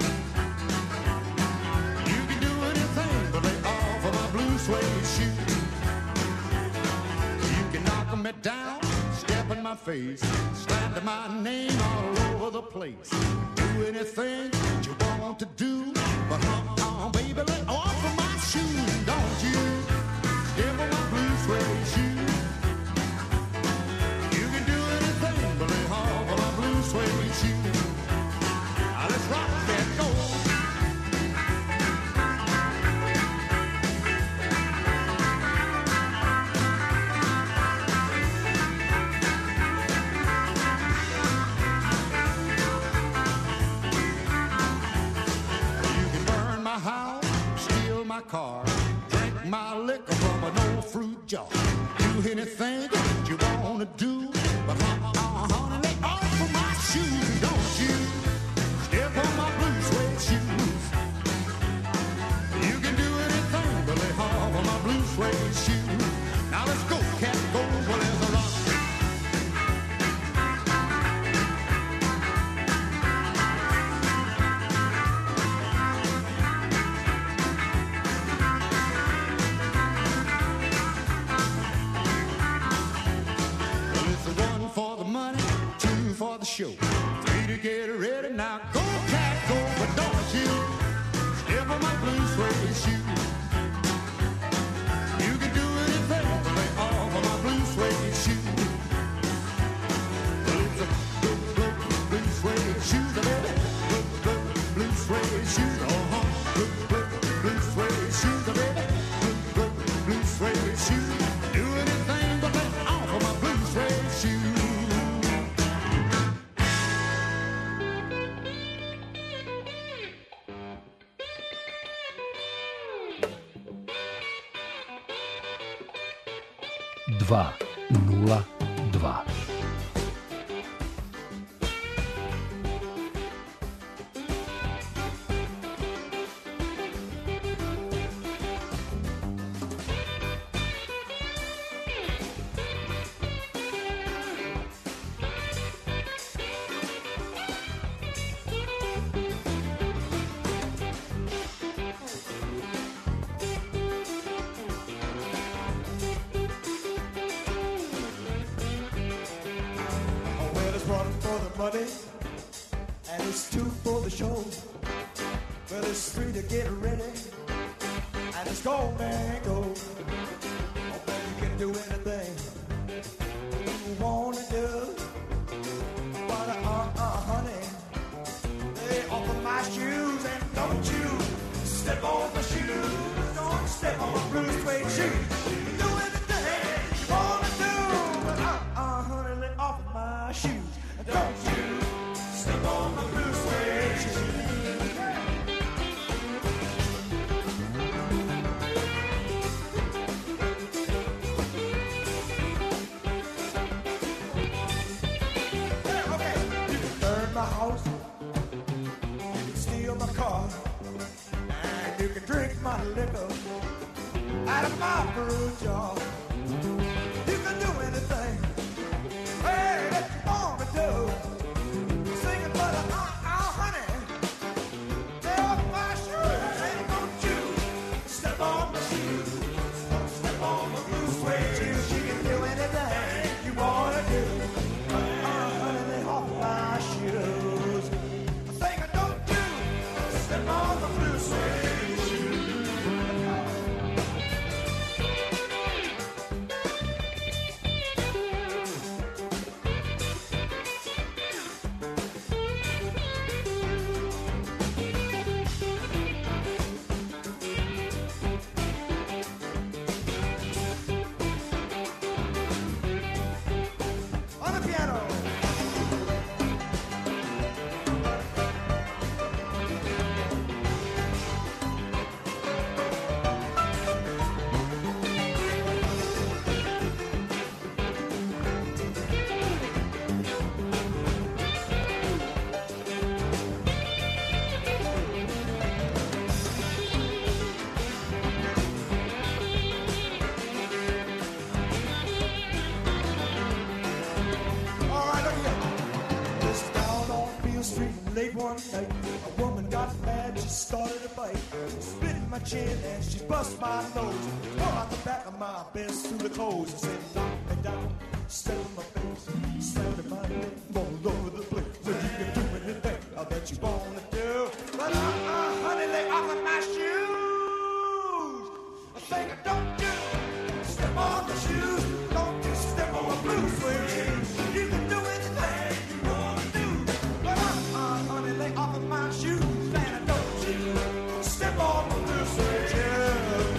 You can do anything but lay off of my blue suede shoe. You can knock me down, step in my face, slander my name all over the place. Do anything that you want to do, but baby, lay off of my shoes, don't you step on my blue suede shoe. You can do anything but lay off of my blue suede shoe. Now let's rock that go. My car, drink my liquor from an old fruit jar. Do anything that you wanna do, but honey, lay off of my shoes, don't you step on my blue suede shoes. You can do anything but lay off of my blue suede shoes. Now let's go, cat, go, well, there's a rock. For the show, three to get ready. Now go, cat, go, but don't you step on my blue suede shoe. You can do anything but lay off of my blue suede shoe. Well, it's a blue suede shoes, baby. Blue suede shoes, blue suede shoes, baby. Blue suede shoes. Do anything but lay off of my blue suede shoes. Dva, nula, dva. Money, and it's two for the show. Well, it's three to get ready, and it's go, man, go. Oh, man, you can do anything you wanna do, but honey, lay off of my shoes and don't you step on my shoes. Don't step on my blue suede shoes. You can do anything you wanna do, but honey, lay off of my shoes. Don't you step on my blue suede shoes. Okay, you can burn my house, you can steal my car, and you can drink my liquor out of my fruit jar. You can do anything, hey, that you wanna do. Sing it, but honey, lay off my shoes, and don't you step on my shoes. Don't step on my blue suede shoes. You can do anything you wanna do, but honey, lay off my shoes. Sing it, don't you step on my blue suede shoes. street late one night. A woman got mad, she started to bite. Spit in my chin and she bust my nose. Tore out the back of my vest through the clothes. She said, knock me down, step in my face, slammed my leg all over the place. So you can do anything that you wanna do. But honey, lay off of my shoes. A thing I don't do. Step on the shoes, don't you step on my blue suede shoes. You can do anything you wanna do. But honey, lay off of my shoes, and I don't you step on my blue suede shoes.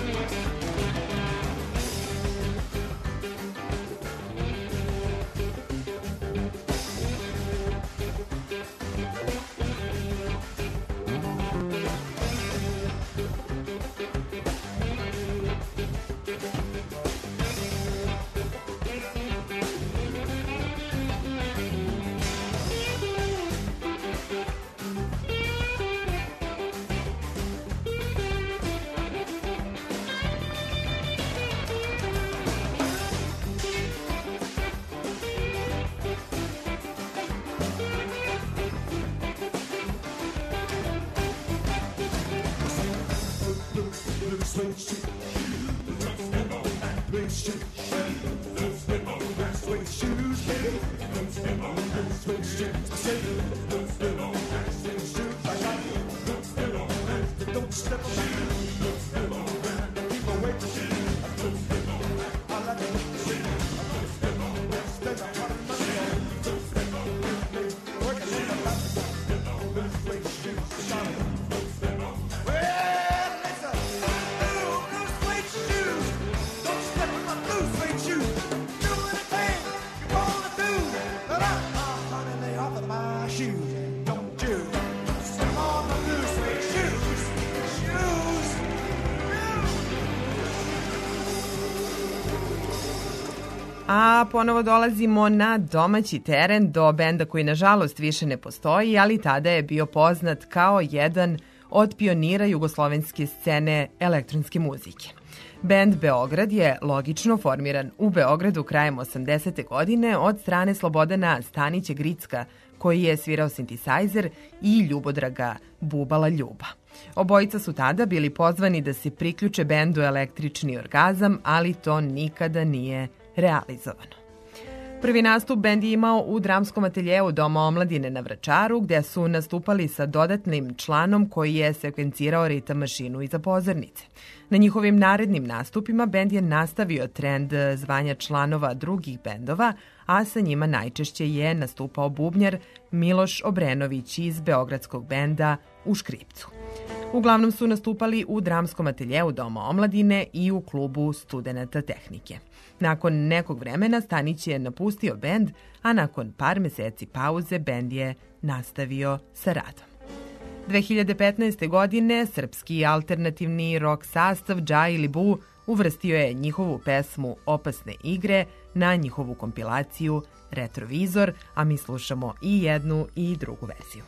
A ponovo dolazimo na domaći teren do benda koji nažalost više ne postoji, ali tada je bio poznat kao jedan od pionira jugoslovenske scene elektronske muzike. Bend Beograd je logično formiran u Beogradu krajem 80. godine od strane Slobodana Stanića Gricka, koji je svirao sintisajzer, i Ljubodraga Bubala Ljuba. Obojica su tada bili pozvani da se priključe bendu Električni orgazam, ali to nikada nije realizovano. Prvi nastup bend je imao u dramskom ateljeu Doma omladine na Vračaru, gde su nastupali sa dodatnim članom koji je sekvencirao ritam mašinu iza pozornice. Na njihovim narednim nastupima bend je nastavio trend zvanja članova drugih bendova, a sa njima najčešće je nastupao bubnjar Miloš Obrenović iz beogradskog benda U Škripcu. Uglavnom su nastupali u dramskom ateljeu Doma omladine i u klubu studenata tehnike. Nakon nekog vremena Stanić je napustio bend, a nakon par meseci pauze bend je nastavio sa radom. 2015. godine srpski alternativni rock sastav Dža ili Bu uvrstio je njihovu pesmu Opasne igre na njihovu kompilaciju Retrovizor, a mi slušamo i jednu i drugu verziju.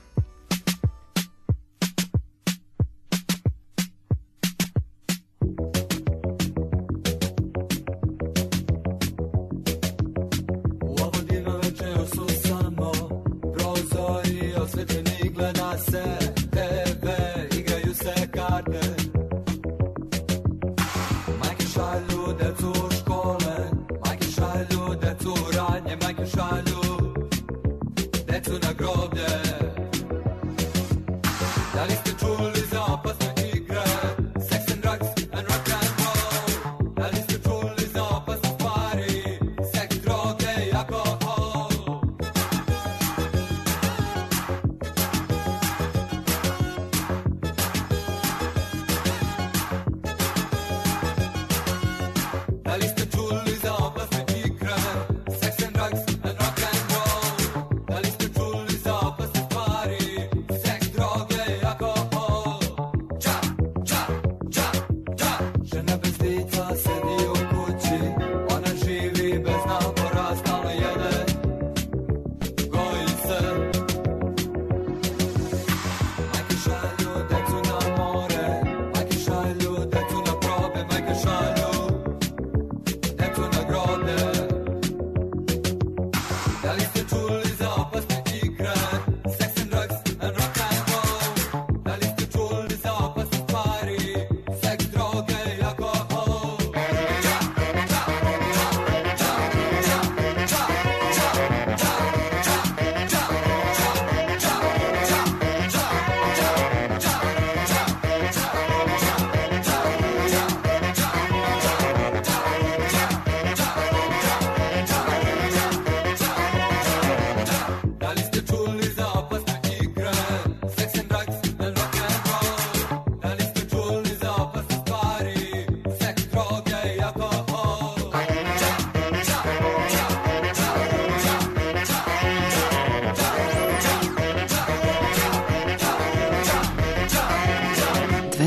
Opasne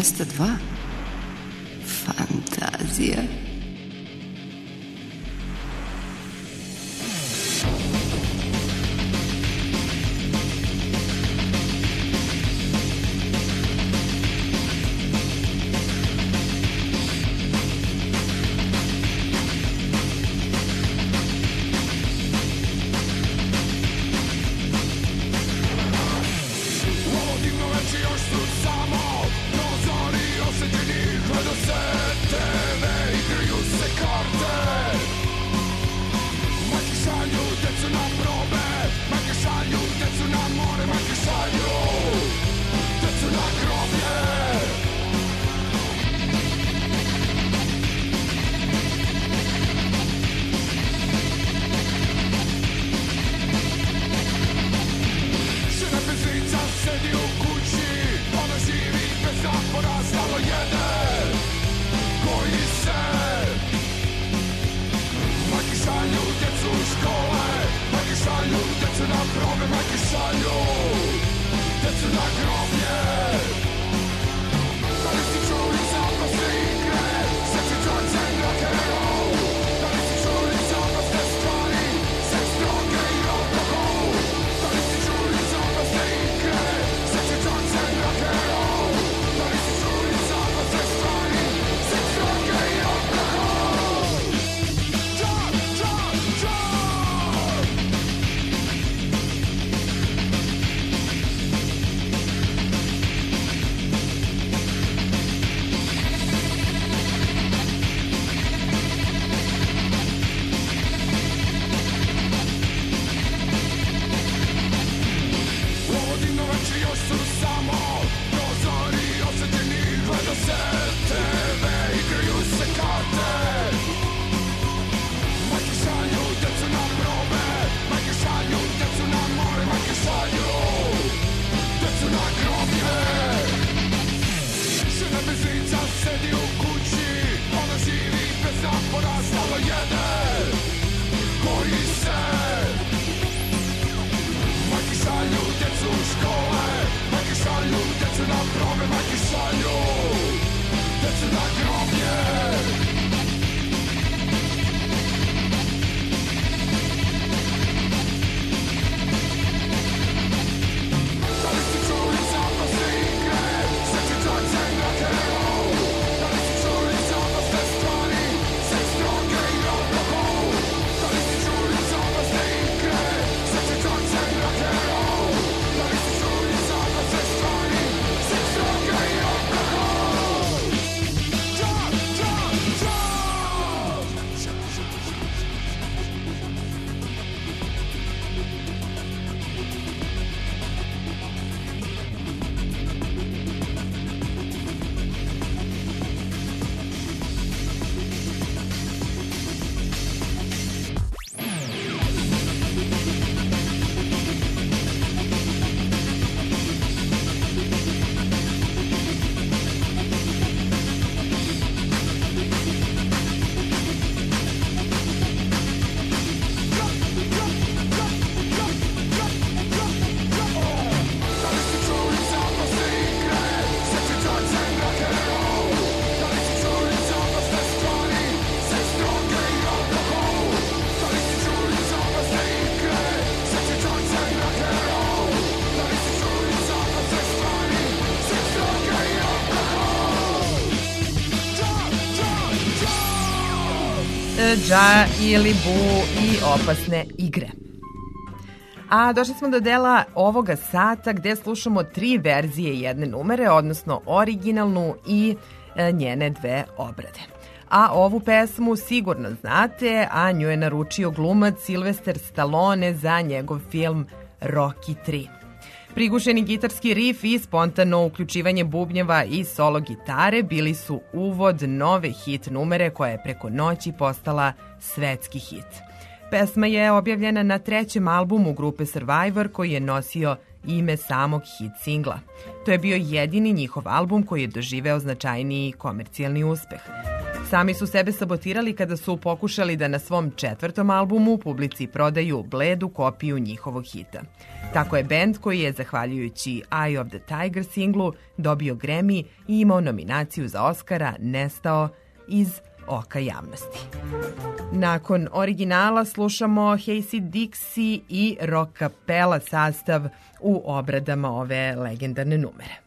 202. Fantazija. Dža ili Bu i opasne igre. A došli smo do dela ovoga sata gde slušamo 3 verzije jedne numere, odnosno originalnu i njene 2 obrade. A ovu pesmu sigurno znate, a nju je naručio glumac Sylvester Stallone za njegov film Rocky 3. Prigušeni gitarski rif i spontano uključivanje bubnjeva i solo gitare bili su uvod nove hit numere koja je preko noći postala svetski hit. Pesma je objavljena na 3. albumu grupe Survivor koji je nosio ime samog hit singla. To je bio jedini njihov album koji je doživeo značajniji komercijalni uspeh. Sami su sebe sabotirali kada su pokušali da na svom 4. albumu publici prodaju bledu kopiju njihovog hita. Tako je bend koji je, zahvaljujući Eye of the Tiger singlu, dobio Grammy i imao nominaciju za Oscara, nestao iz oka javnosti. Nakon originala slušamo Haysi Dixie i rock-kapela sastav u obradama ove legendarne numere.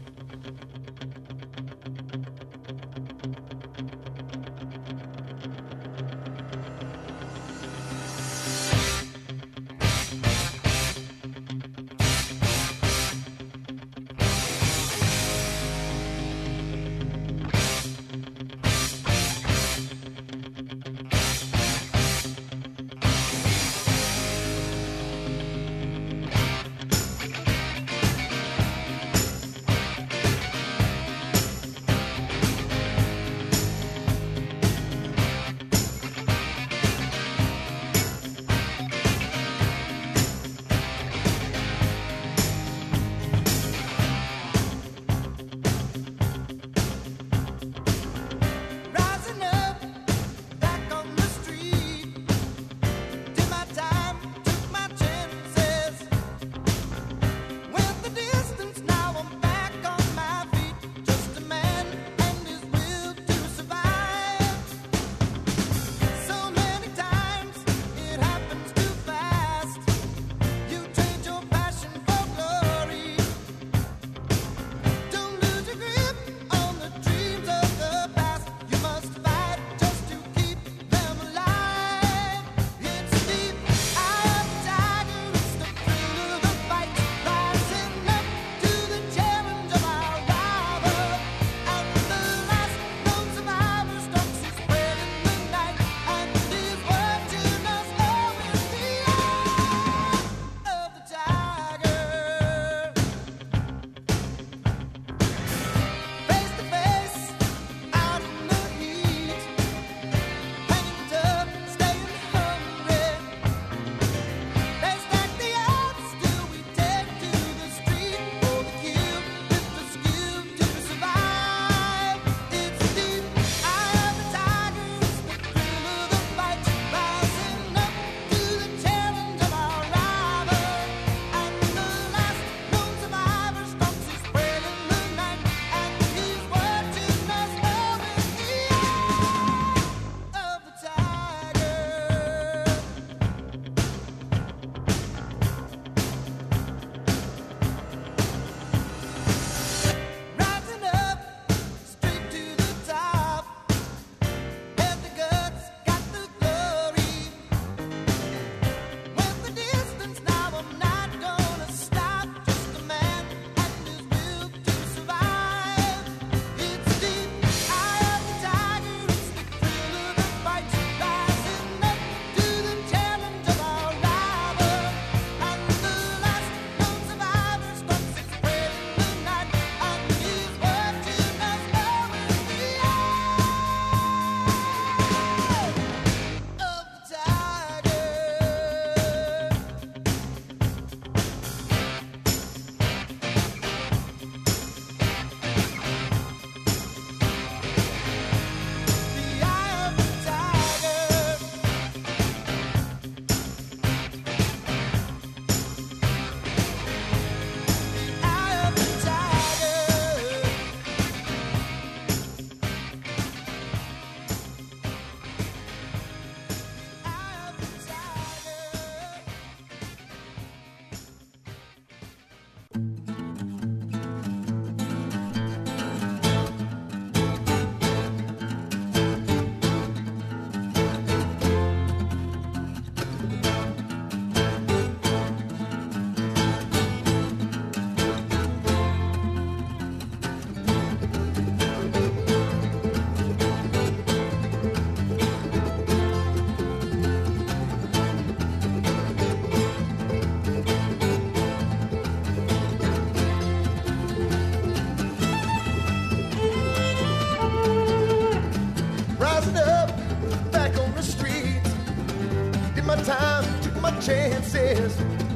chances.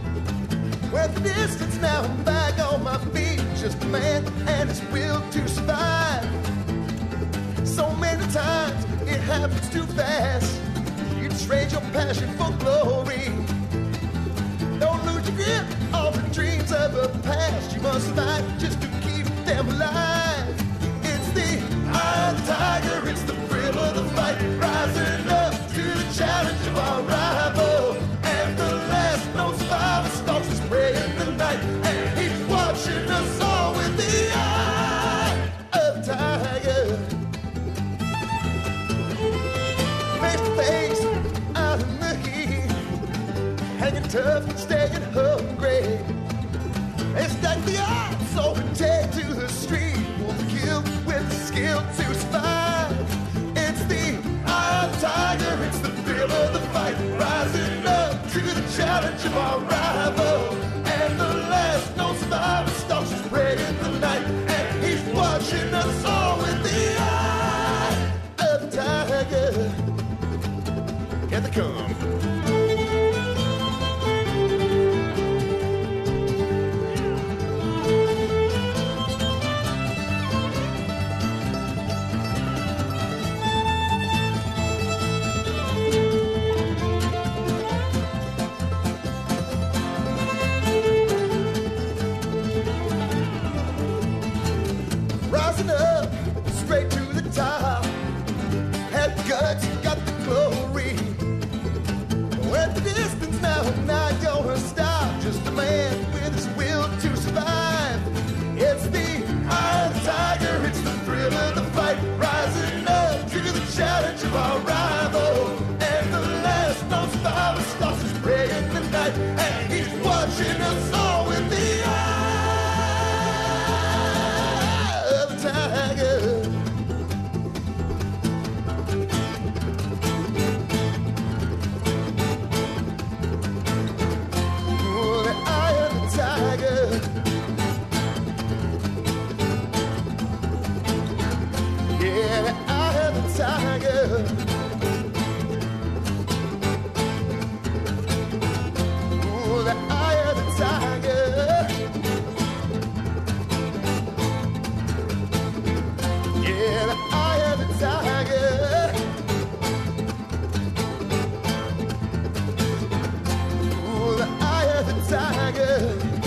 Well, the distance now, I'm back on my feet. Just a man and his will to survive. So many Sometimes it happens too fast. You trade your passion for glory. Don't lose your grip on the dreams of the past. You must fight just to keep them alive. It's the Iron Tiger, it's the thrill of the fight, rising up to the challenge of our rival. And the last known survivor stalks his prey in the night, and he's watching us all with the eye of the tiger. Face to face, out in the heat, hanging tough, staying hungry. They stack the odds, so we take to the street. We'll kill with the skill to survive. It's the Iron Tiger, it's the thrill of the fight, rising up to the challenge of our rival. And the last known survivor stalks his prey in the night, and he's watching us all with the eye of the tiger. Here they come. Rising up, straight to the top. Had guts, got the glory. At the distance now, I'm not gonna stop. Just a man with his will to survive. It's the Iron Tiger, it's the thrill of the fight, rising up to the challenge of our rival. And the last known survivor stalks his prey in the night, and he's watching us all with the eye of the tiger. Oh, the eye of the tiger. Yeah, the eye of the tiger. Oh, the eye of the tiger. Yeah, the eye of the tiger. Oh, the eye of the tiger.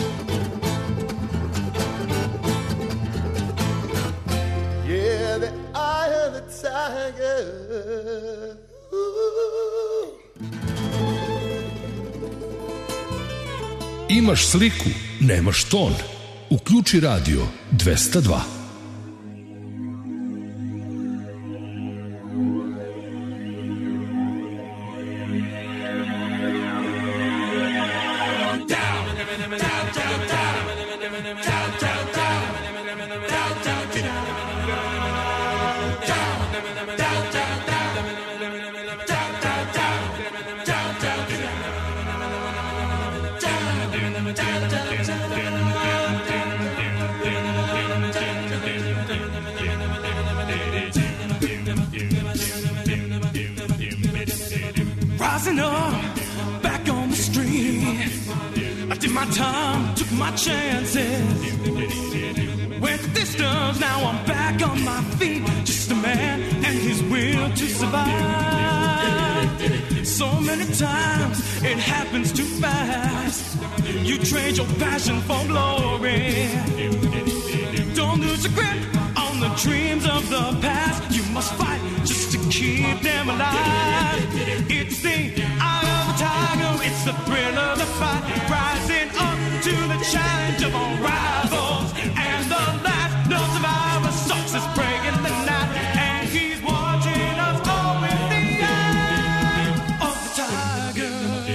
Yeah, the eye of the tiger. Ooh. Imaš sliku, nemaš ton. Uključi radio 202. Rising up, back on the street. I did my time, took my chances. Went the distance, now I'm back on my feet. Just a man and his will to survive. So many times it happens too fast. You trade your passion for glory. Don't lose your grip on the dreams of the past. You must fight just to keep them alive. It's the eye of the tiger, it's the thrill of the fight, rising up to the challenge of our rivals. And the last no survivor stalks his prey in the night, and he's watching us all with the eye of the tiger.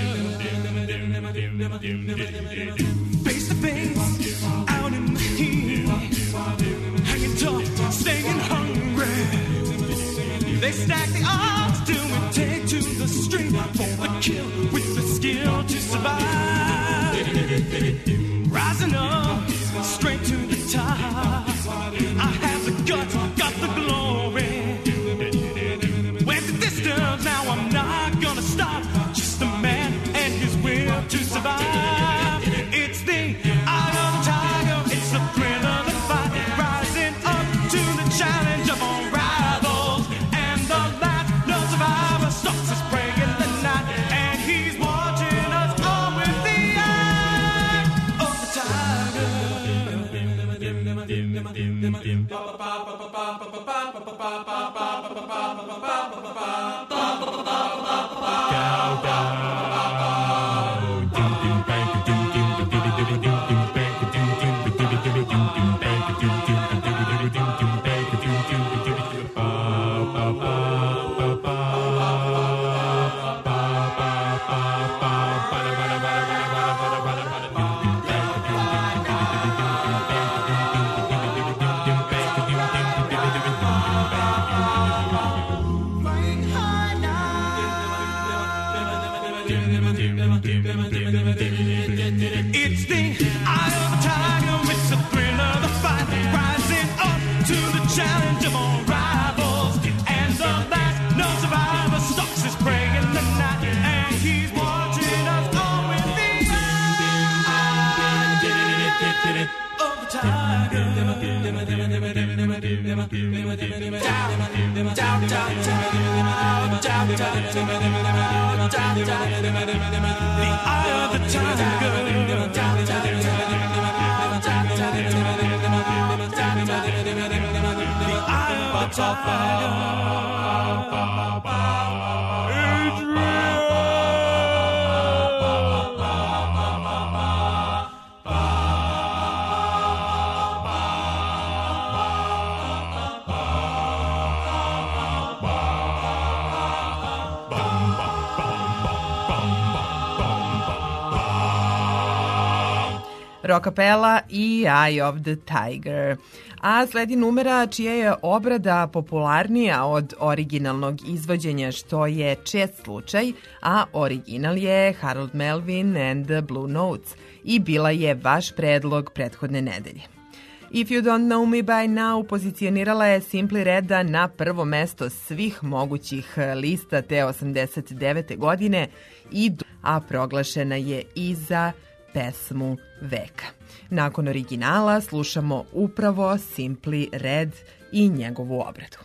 Face to face, out in the heat, hanging tough, staying hungry. They stack the odds till we take to the street for the kill with the skill to survive. Rising up, straight to the top. I have the guts, got the glory. Went the distance, now I'm not gonna stop. Just a man and his will to survive. It's the eye of the tiger, it's the thrill of the fight, rising up to the challenge of our rivals. And It's the eye of the tiger, it's the thrill of the fight, rising up to the challenge of all rivals. And the last known survivor stalks his prey in the night, and he's watching us all with the eye of the tiger. The eye of the tiger. The eye of the tiger. Rockapella i Eye of the Tiger. A sledi numera čija je obrada popularnija od originalnog izvođenja, što je čest slučaj, a original je Harold Melvin and the Blue Notes i bila je vaš predlog prethodne nedelje. If You Don't Know Me By Now pozicionirala je Simply Reda na prvo mesto svih mogućih lista te 89. godine, a proglašena je i za pesmu veka. Nakon originala slušamo upravo Simply Red i njegovu obradu.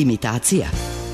imitacija?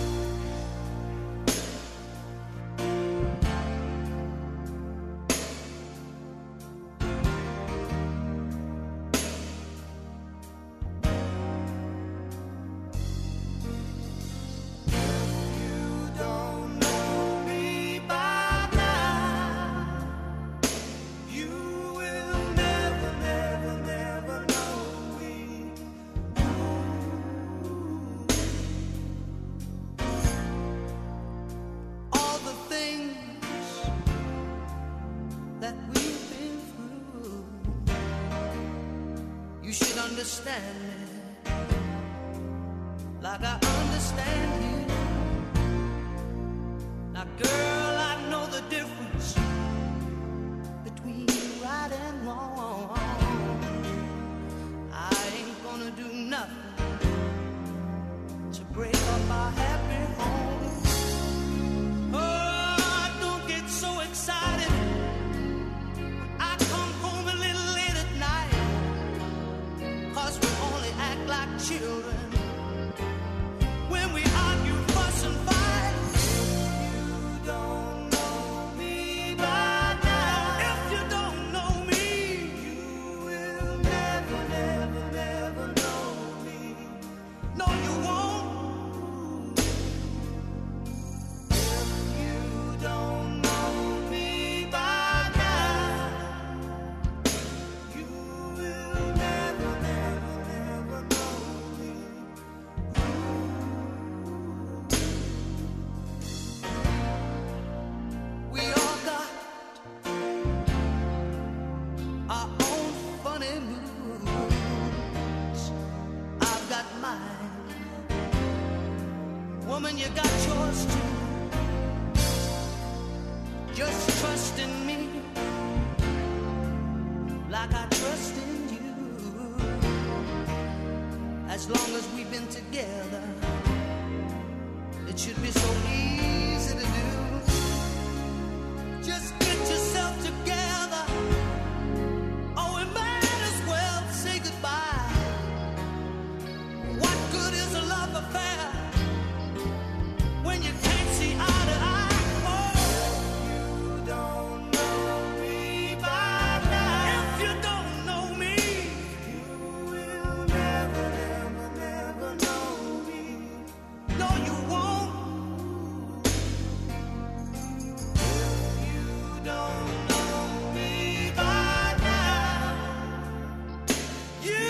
You should understand me like I understand you. Now, girl, I know the difference between right and wrong. I ain't gonna do nothing to break up our happy home. Oh, don't get so excited. I come home a little late at night, 'cause we only act like children when we argue, fuss and fight. You don't know me by now. If you don't know me, you will never, never, never know me. No, you won't. If you don't know me by now, you will never, never, never know me. We all got our own funny moods. I've got mine. Woman, you got yours too. Just trust in me like I trust in you. As long as we've been together, it should be so easy to do. Just get yourself together. Oh, we might as well say goodbye. What good is a love affair when you can't see eye to eye? Oh, you don't know me by now. If you don't know me, you will never, never, never know me. No, you won't. You don't know me by now. You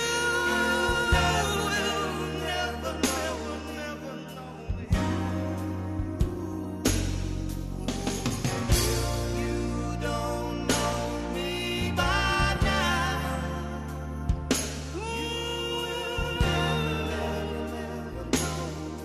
will never, never, never know me. You don't know me by now. You will never, never, never know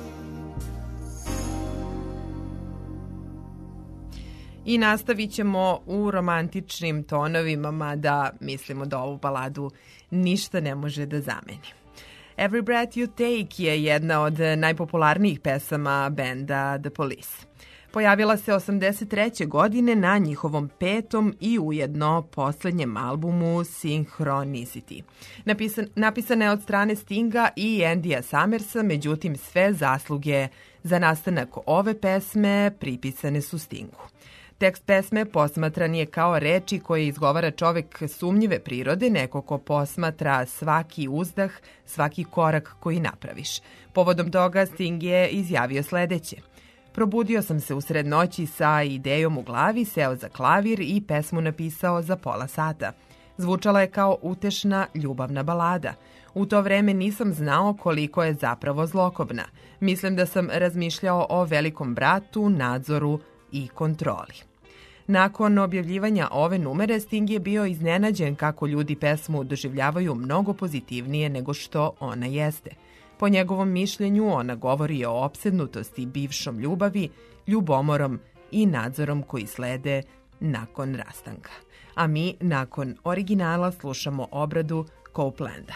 me. I nastavit ćemo u romantičnim tonovima, mada mislimo da ovu baladu ništa ne može da zameni. Every Breath You Take je jedna od najpopularnijih pesama benda The Police. Pojavila se 83. godine na njihovom 5. i ujedno poslednjem albumu Synchronicity. Napisana je od strane Stinga i Andyja Summersa, međutim sve zasluge za nastanak ove pesme pripisane su Stingu. Tekst pesme posmatran je kao reči koje izgovara čovek sumnjive prirode, neko ko posmatra svaki uzdah, svaki korak koji napraviš. Povodom toga Sting je izjavio sledeće. Probudio sam se usred noći sa idejom u glavi, seo za klavir i pesmu napisao za pola sata. Zvučala je kao utešna ljubavna balada. U to vreme nisam znao koliko je zapravo zlokobna. Mislim da sam razmišljao o velikom bratu, nadzoru i kontroli. Nakon objavljivanja ove numere, Sting je bio iznenađen kako ljudi pesmu doživljavaju mnogo pozitivnije nego što ona jeste. Po njegovom mišljenju, ona govori o opsednutosti bivšom ljubavi, ljubomorom i nadzorom koji slede nakon rastanka. A mi nakon originala slušamo obradu Copelanda.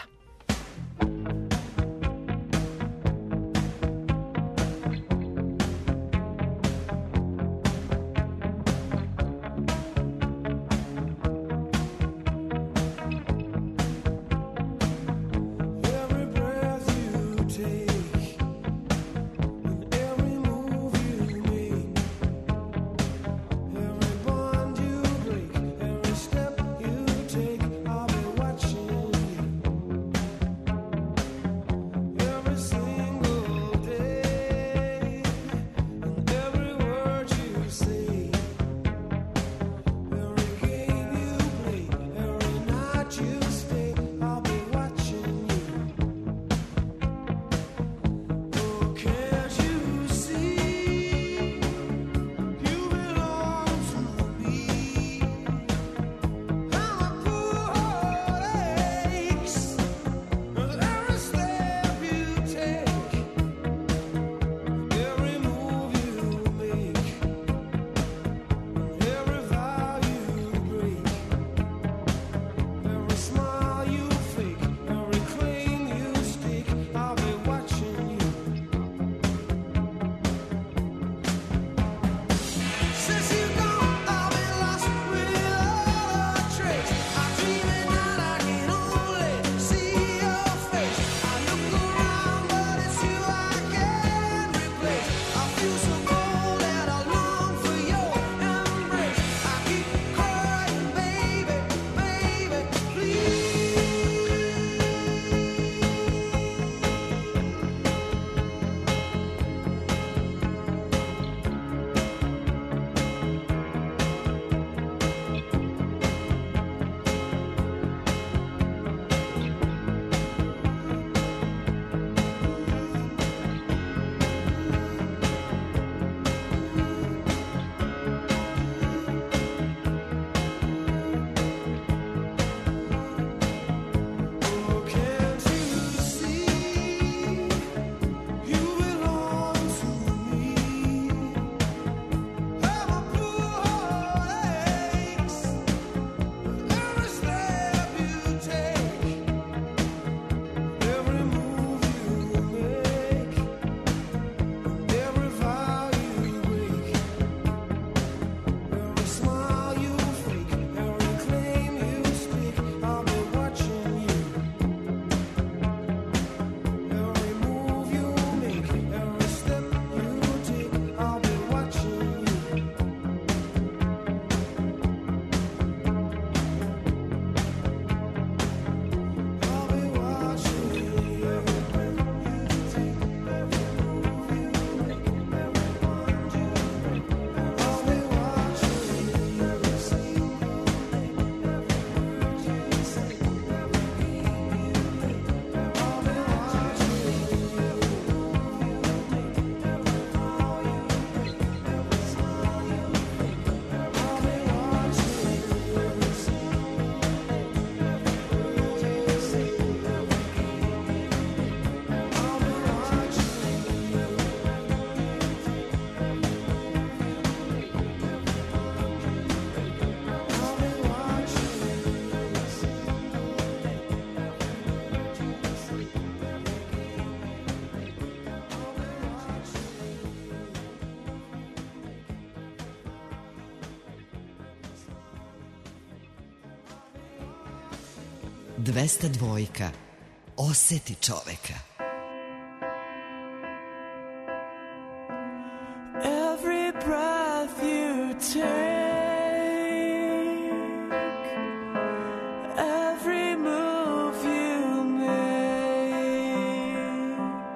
Every breath you take, 202. Oseti čoveka. Every breath you take, every move you make,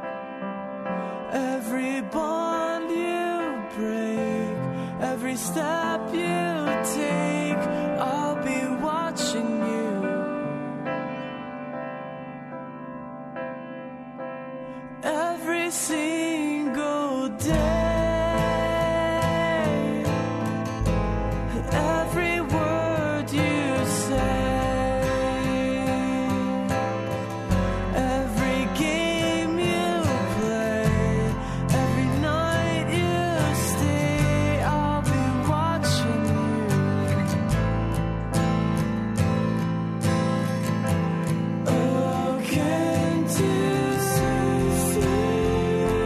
every bond you break, every step you take, I'll be watching you. Every single day, every word you say, every game you play, every night you stay, I'll be watching you. Oh, can't you see?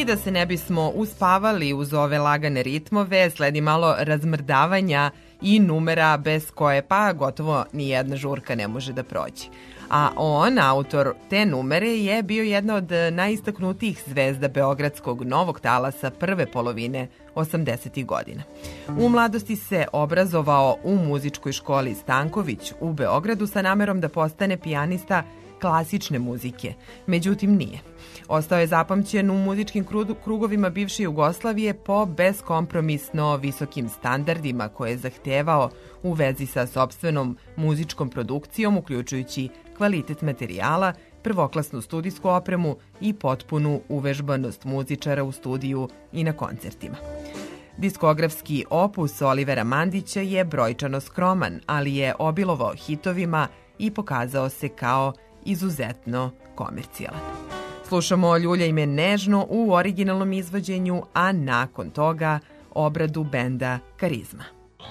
I da se ne bismo uspavali uz ove lagane ritmove, sledi malo razmrdavanja i numera bez koje pa gotovo ni jedna žurka ne može da prođe. A on, autor te numere, je bio jedna od najistaknutijih zvezda beogradskog novog talasa prve polovine 80. godina. U mladosti se obrazovao u muzičkoj školi Stanković u Beogradu sa namerom da postane pijanista klasične muzike, međutim nije. Ostao je zapamćen u muzičkim krugovima bivše Jugoslavije po beskompromisno visokim standardima koje je zahtevao u vezi sa sopstvenom muzičkom produkcijom, uključujući kvalitet materijala, prvoklasnu studijsku opremu i potpunu uvežbanost muzičara u studiju i na koncertima. Diskografski opus Olivera Mandića je brojčano skroman, ali je obilovao hitovima i pokazao se kao izuzetno komercijalan. Slušamo Ljuljaj me nežno u originalnom izvođenju, a nakon toga obradu benda Karizma.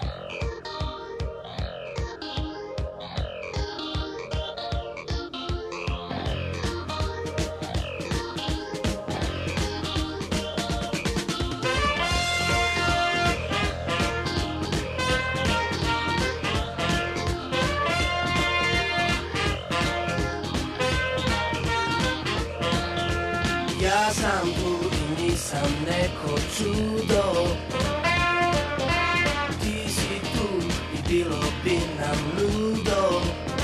Ja sam tu i nisam neko čudo. Ti si tu i bilo bi nam ludo.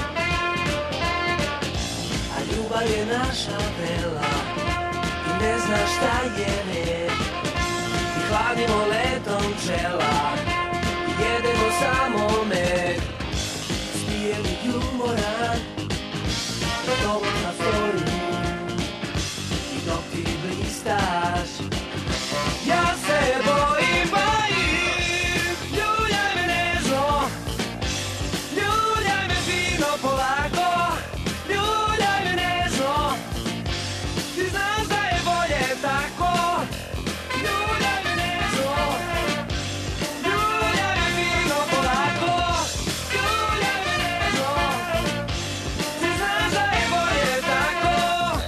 A ljubav je naša vela i ne zna šta je red. I hladimo letom čela i jedemo samo med. Spijeli jumoran, na tobom na storu. Dok ti blistaš, ja se bojim, ljuljaj me nežno, ljuljaj me fino polako, ljuljaj me nežno, ti znaš da je bolje tako, ljuljaj me nežno, ljuljaj me fino polako, ljuljaj me nežno, ti znaš da je bolje tako.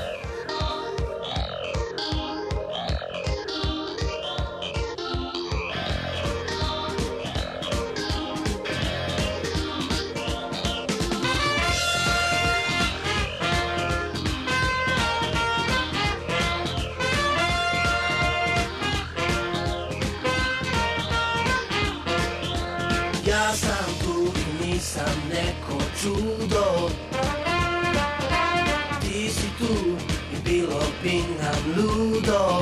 Ja sam tu i nisam neko čudo. Ti si tu i bilo bi nam ludo.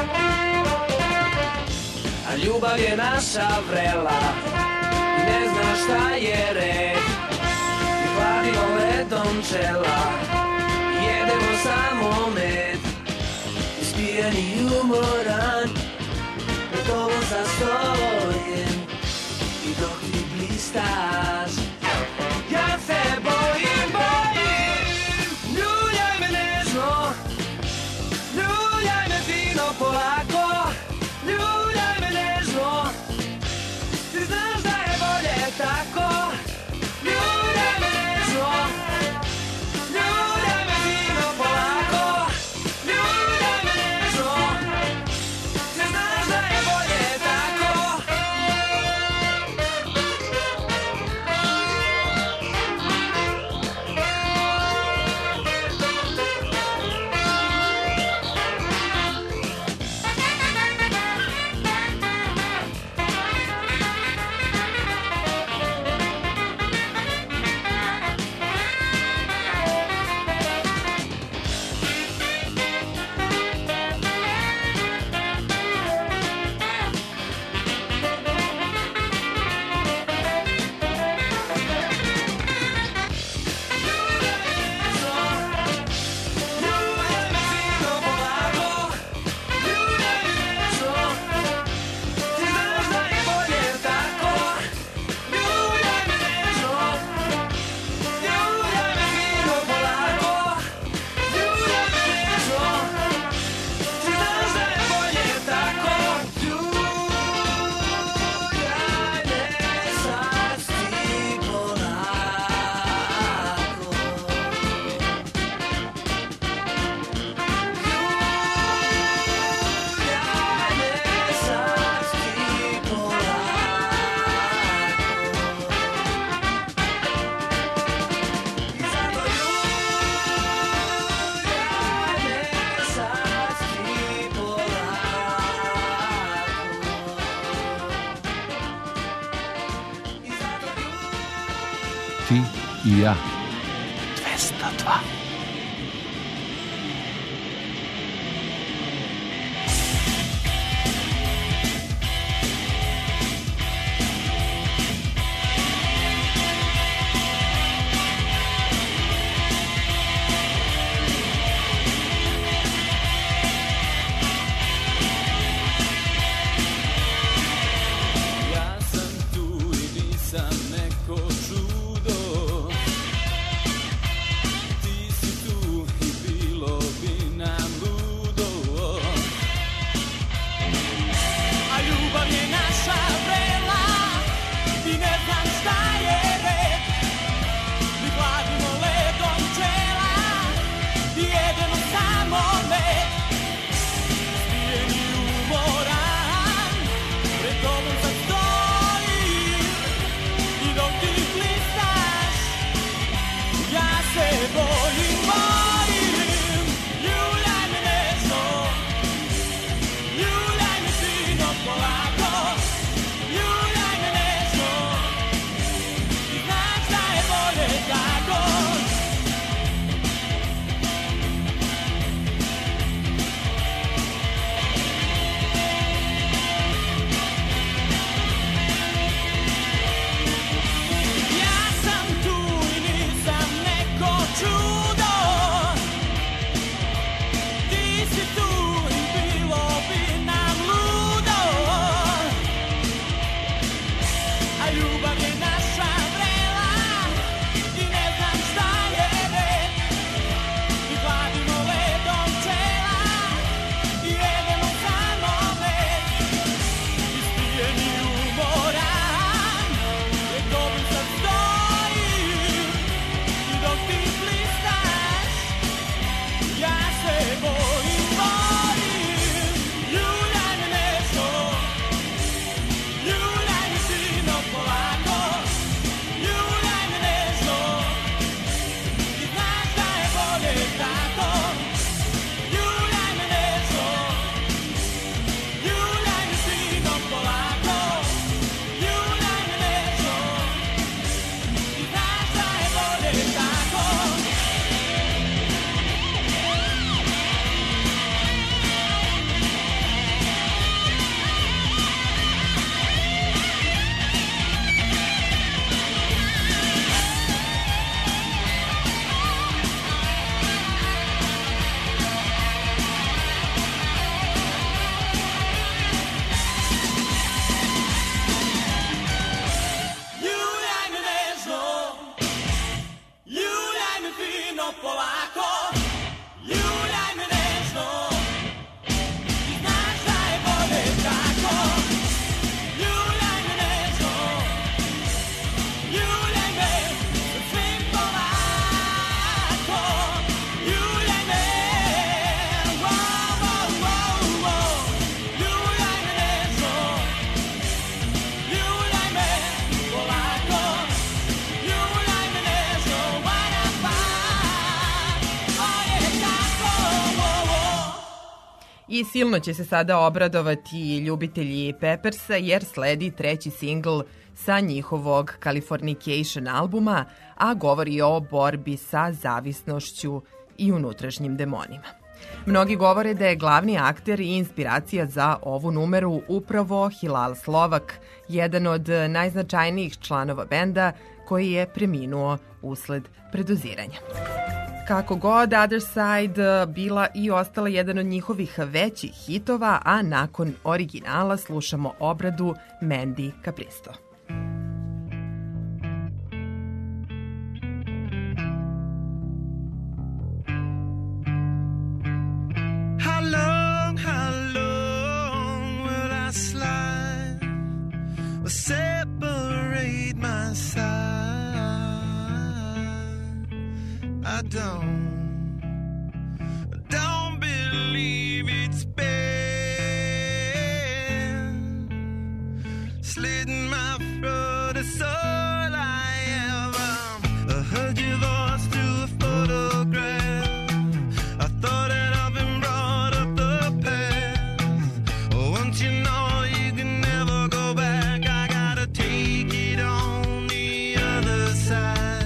A ljubav je naša vrela i ne zna šta je red. I hladimo ledom čela i jedemo samo med. Ispijeni i umoran, pred tobom zastojen. I dok ti blistaš, ja se bojim, ljuljaj me nežno, ljuljaj me fino polako, ljuljaj me nežno, ti znaš da je bolje tako, ljuljaj me nežno, ljuljaj me fino polako, ljuljaj me nežno, ti znaš da je bolje tako. Ti i ja. 202. I silno će se sada obradovati ljubitelji Peppersa jer sledi treći singl sa njihovog Californication albuma, a govori o borbi sa zavisnošću i unutrašnjim demonima. Mnogi govore da je glavni akter i inspiracija za ovu numeru upravo Hilal Slovak, jedan od najznačajnijih članova benda koji je preminuo usled predoziranja. Kako god, Other Side bila i ostala jedan od njihovih većih hitova, a nakon originala slušamo obradu Mandy Capristo. How long will I slide or separate my side? I don't believe it's been slitting my throat, it's all I am. I heard your voice through a photograph. I thought that I've been brought up the past. Once you know you can never go back, I gotta take it on the other side.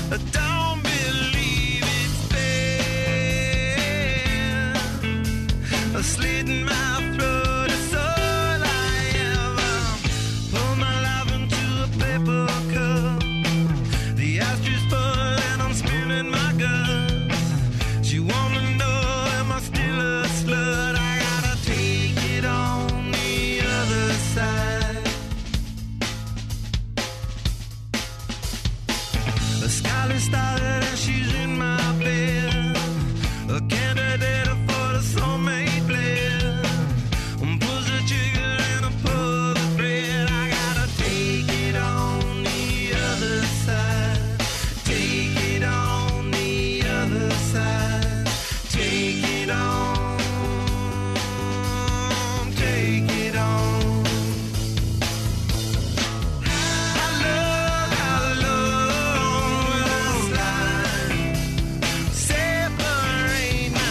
Don't believe it's fair. Slitting my throat is all I ever. Pour my life into a paper cup. The ashtray's full and I'm spilling my guts. She wanna know, am I still a slut? I gotta take it on the other side. The skyline started and she's in my bed. A candidate for the soulmate blend. Pulls the trigger and I pull the thread. I gotta take it on the other side. Take it on the other side. Take it on. Take it on. How long will I slide? Separate my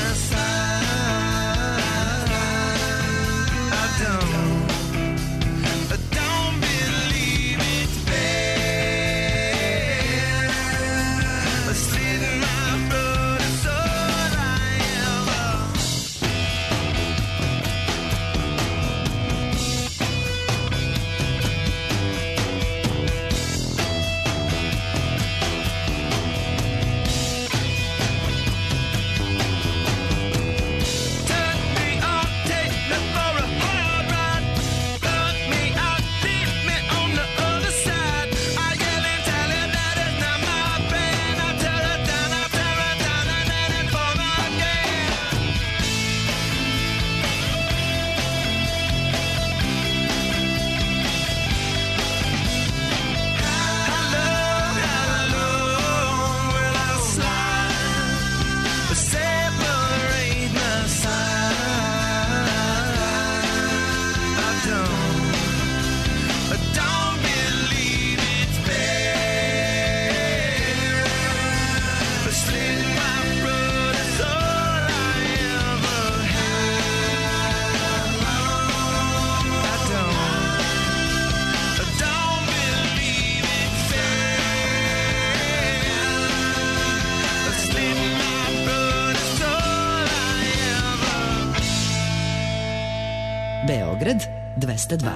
side. I don't believe it's fair. A slit in my throat is all I ever. Turn me on, take me for a hard ride. Fuck me out, leave me on the other side. I yell and tell her that it's not my friend. I tear her down, and then it fall again. How long will I slide? Separate my side. I don't believe it's fair. A slit in my throat is all I ever had. I don't believe it's fair. A slit in my throat is all I ever. Beograd 202.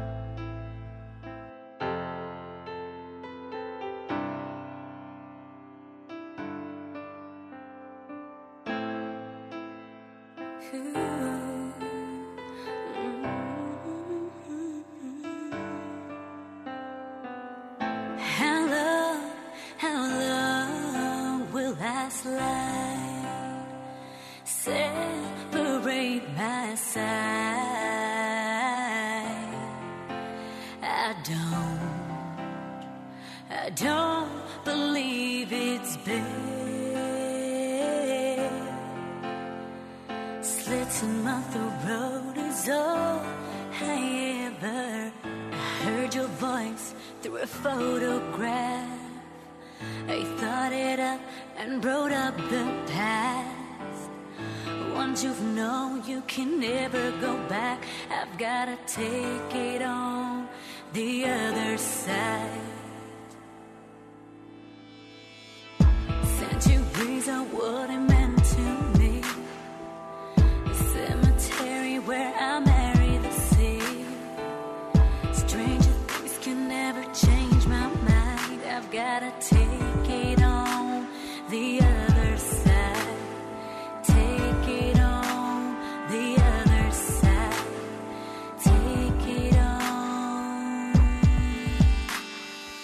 How long will I slide? Separate my side. I don't believe it's bad. Slits in my throat is all I ever. I heard your voice through a photograph. I thought it up and wrote up the past. Once you've known, you can never go back. I've gotta take it on the other side. Centuries are what it meant to me. The cemetery where I marry the sea. Stranger things can never change my mind. I've gotta take it on the other side. Take it on the other side. Take it on.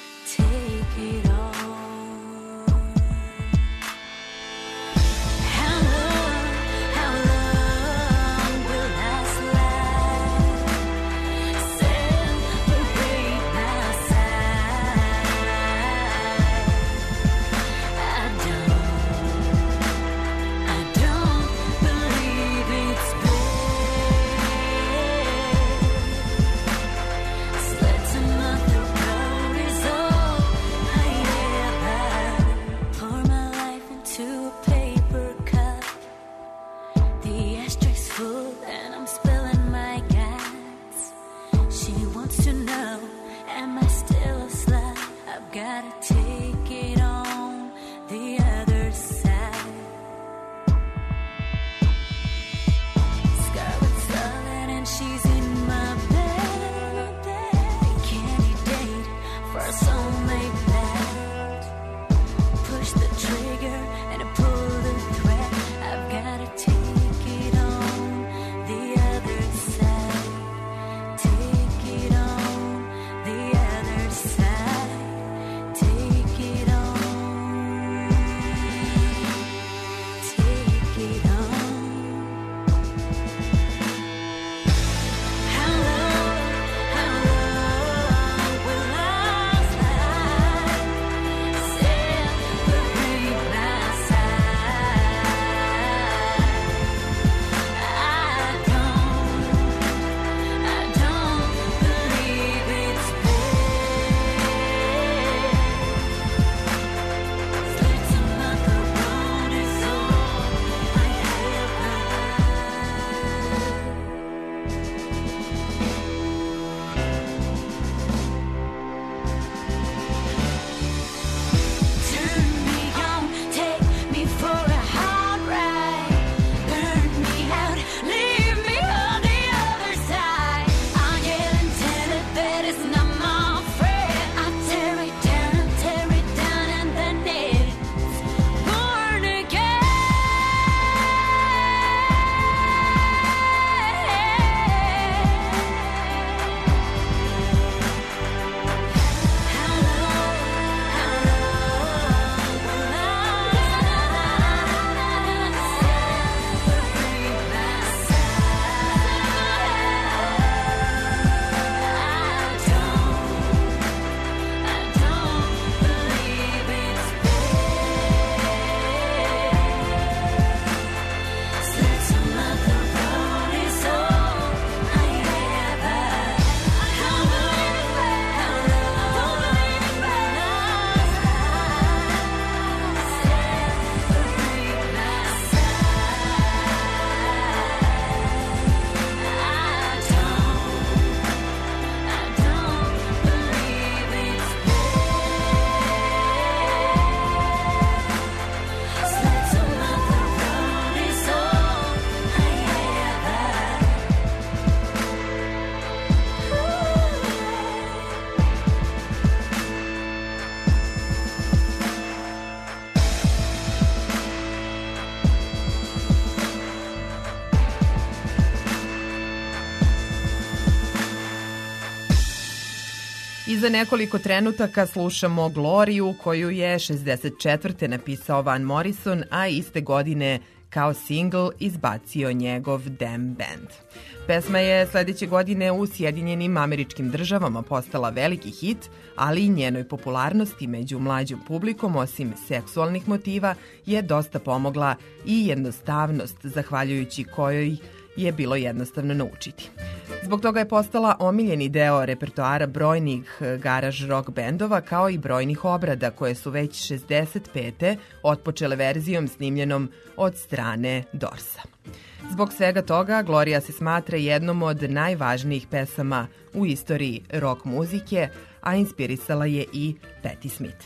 Za nekoliko trenutaka slušamo Gloriju koju je 64. napisao Van Morrison, a iste godine kao singl izbacio njegov Damn Band. Pesma je sledeće godine u Sjedinjenim Američkim Državama postala veliki hit, ali i njenoj popularnosti među mlađom publikom, osim seksualnih motiva, je dosta pomogla i jednostavnost, zahvaljujući kojoj je bilo jednostavno naučiti. Zbog toga je postala omiljeni deo repertoara brojnih garaž rock bendova, kao i brojnih obrada koje su već 65. otpočele verzijom snimljenom od strane Dorsa. Zbog svega toga, Gloria se smatra jednom od najvažnijih pesama u istoriji rock muzike, a inspirisala je i Patti Smith.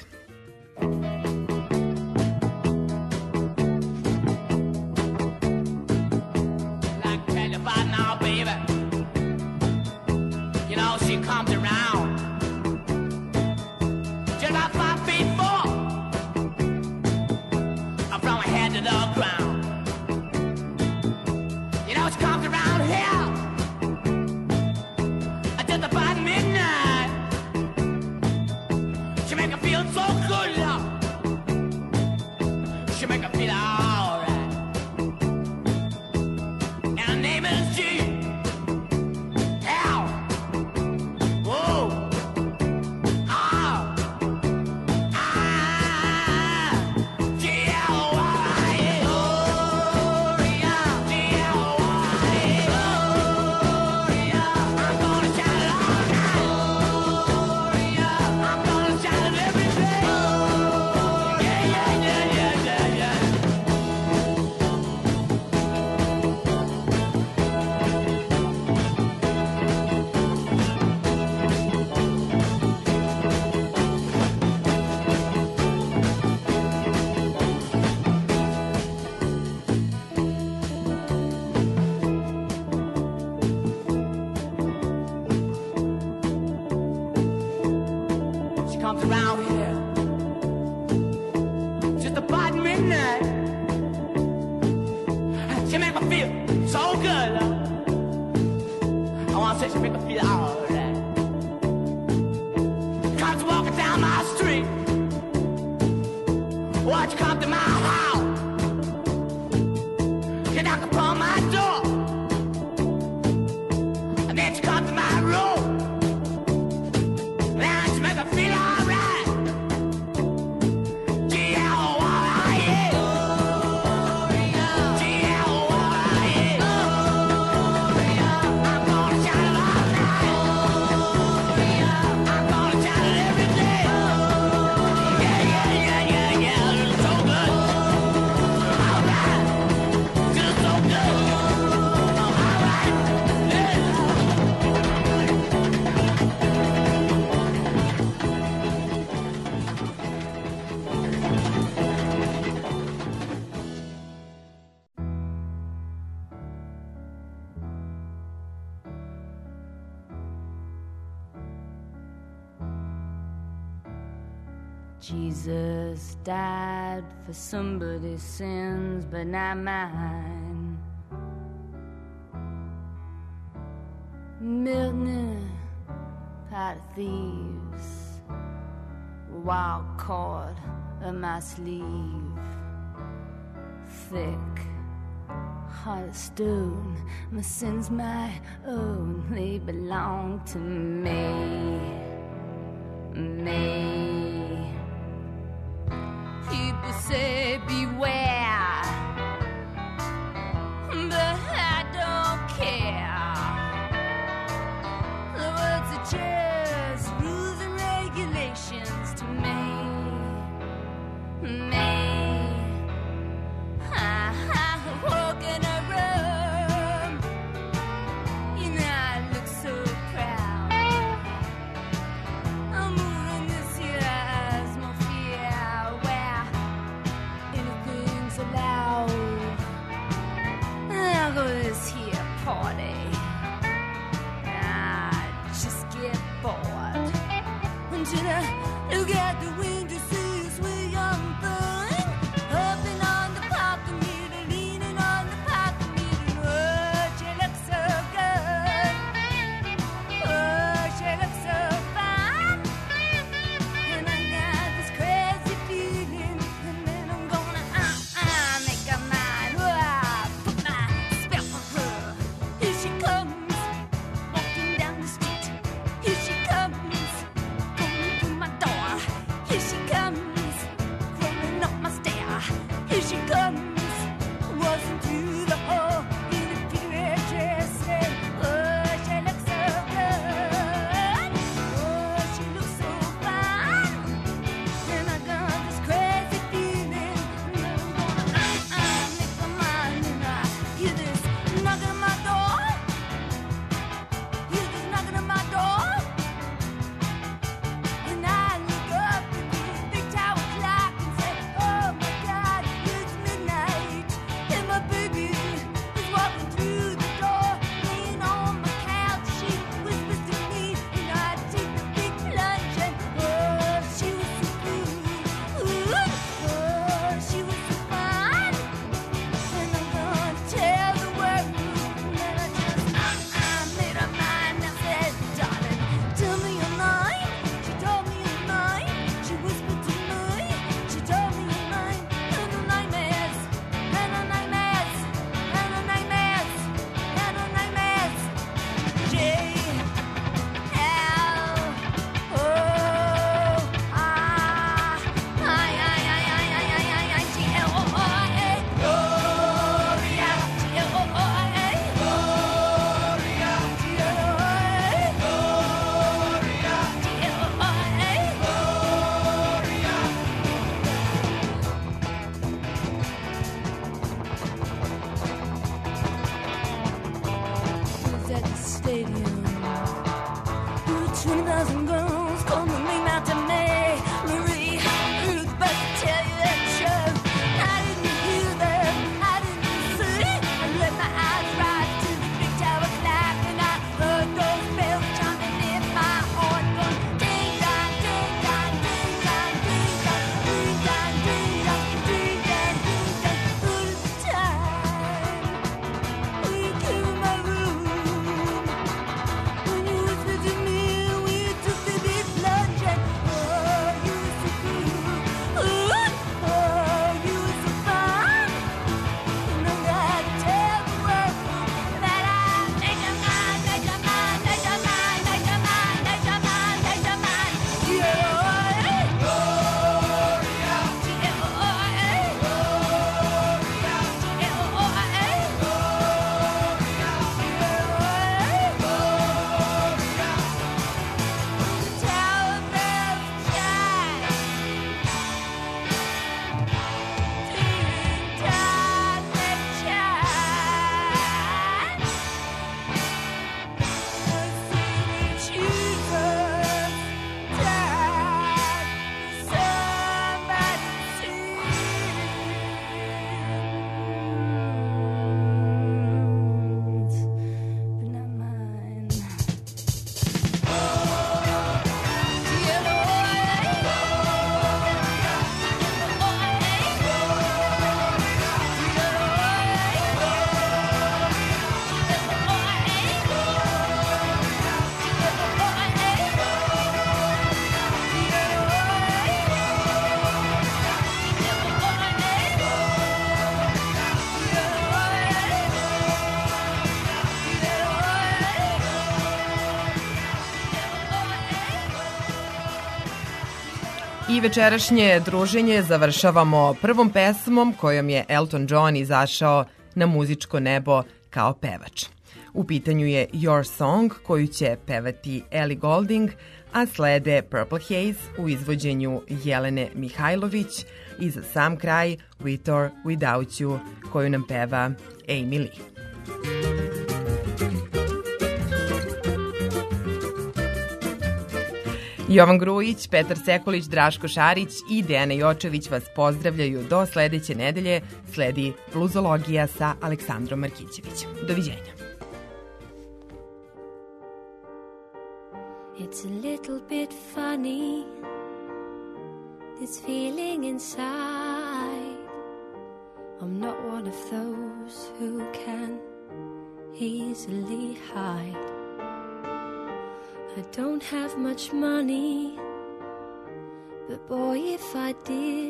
She comes around just about 5'4", from her head to the ground. You know she comes around here just about midnight. She make her feel so good, love. She make her feel alright. And her name is G. Jesus died for somebody's sins, but not mine. Milton, pot of thieves, wild cord of my sleeve, thick, heart of stone. My sins my own, they belong to me, me. People say beware, but I don't care. The words are just rules and regulations to me, me. I walk in a room, you know I look so proud. I'm moving this year as my fear, where anything's allowed. I'll go to this here party, I just get bored until I look out the window, see a sweet young thing hopping on the parking meter, leaning on the parking meter. Oh, she looks so good, oh, she looks so fine. I večerašnje druženje završavamo prvom pesmom kojom je Elton John izašao na muzičko nebo kao pevač. U pitanju je Your Song koju će pevati Ellie Goulding, a slede Purple Haze u izvođenju Jelene Mihajlović i za sam kraj With or Without You koju nam peva Amy Lee. Jovan Grujić, Petar Sekulić, Draško Šarić i Dejana Jočević vas pozdravljaju do sledeće nedelje. Sledi Bluzologija sa Aleksandrom Markićevićem. Doviđenja. It's a little bit funny, this feeling inside. I'm not one of those who can easily hide. I don't have much money, but boy, if I did,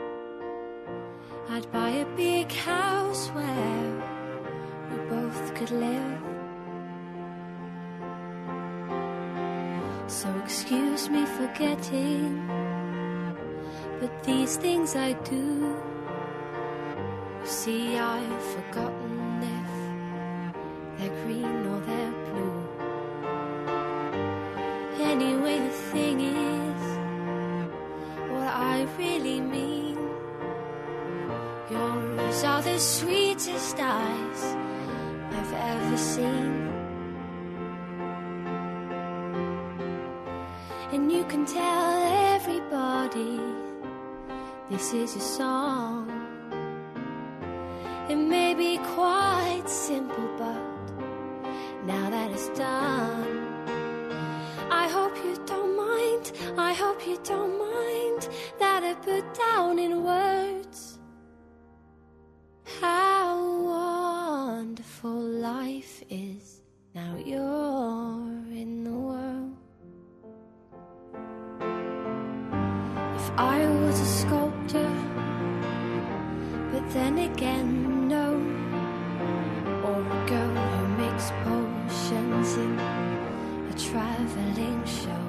I'd buy a big house where we both could live. So excuse me for getting, but these things I do. You see, I've forgotten if they're green or they're blue. Anyway, the thing is, what I really mean, yours are the sweetest eyes I've ever seen. And you can tell everybody this is your song. It may be quite simple, but now that it's done, I hope you don't mind, I hope you don't mind that I put down in words how wonderful life is now you're in the world. If I was a sculptor, but then again no, or a girl who makes potions in traveling show.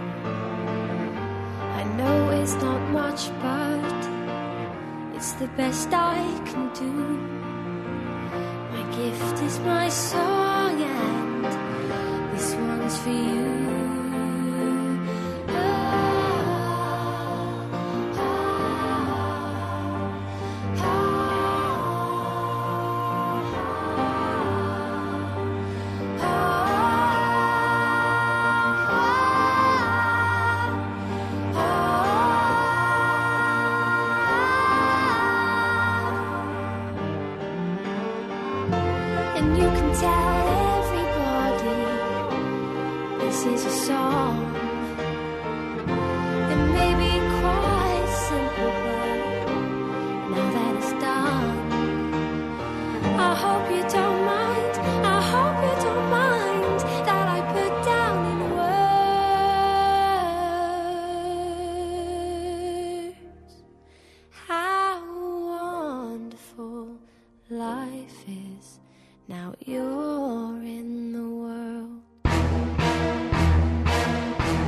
I know it's not much, but it's the best I can do. My gift is my song, and this one's for you. And you can tell everybody this is a song. It may be quite simple, but now that it's done, I hope you don't mind, I hope you don't mind that I put down in words how wonderful life is. Now you're in the world.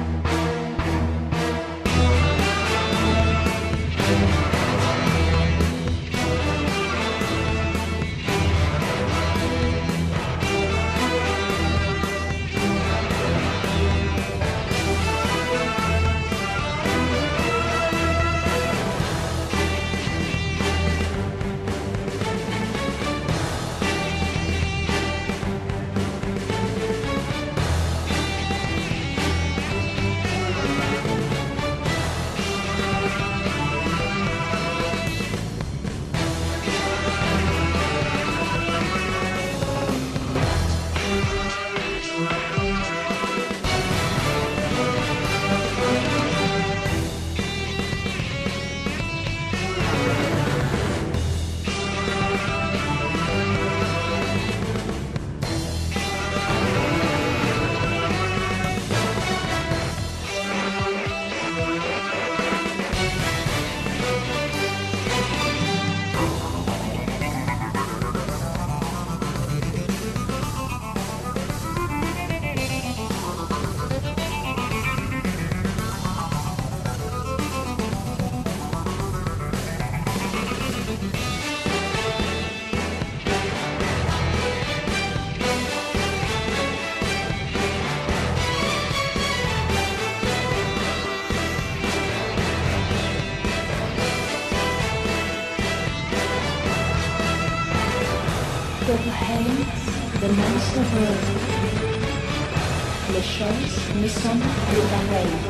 Peuple haine de monstres heureux. Les choses ne sont plus pareilles.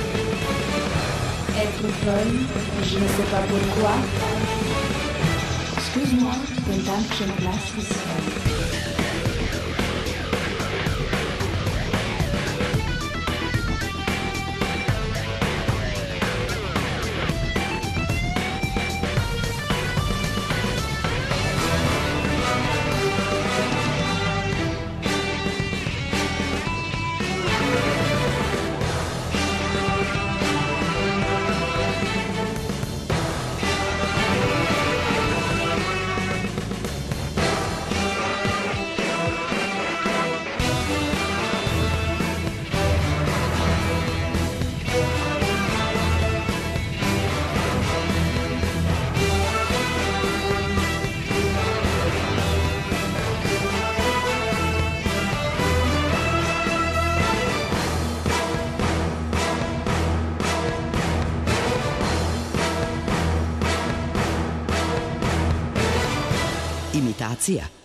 Être folle, je ne sais pas pourquoi. Excuse-moi, pendant que je me place ici. Imitacija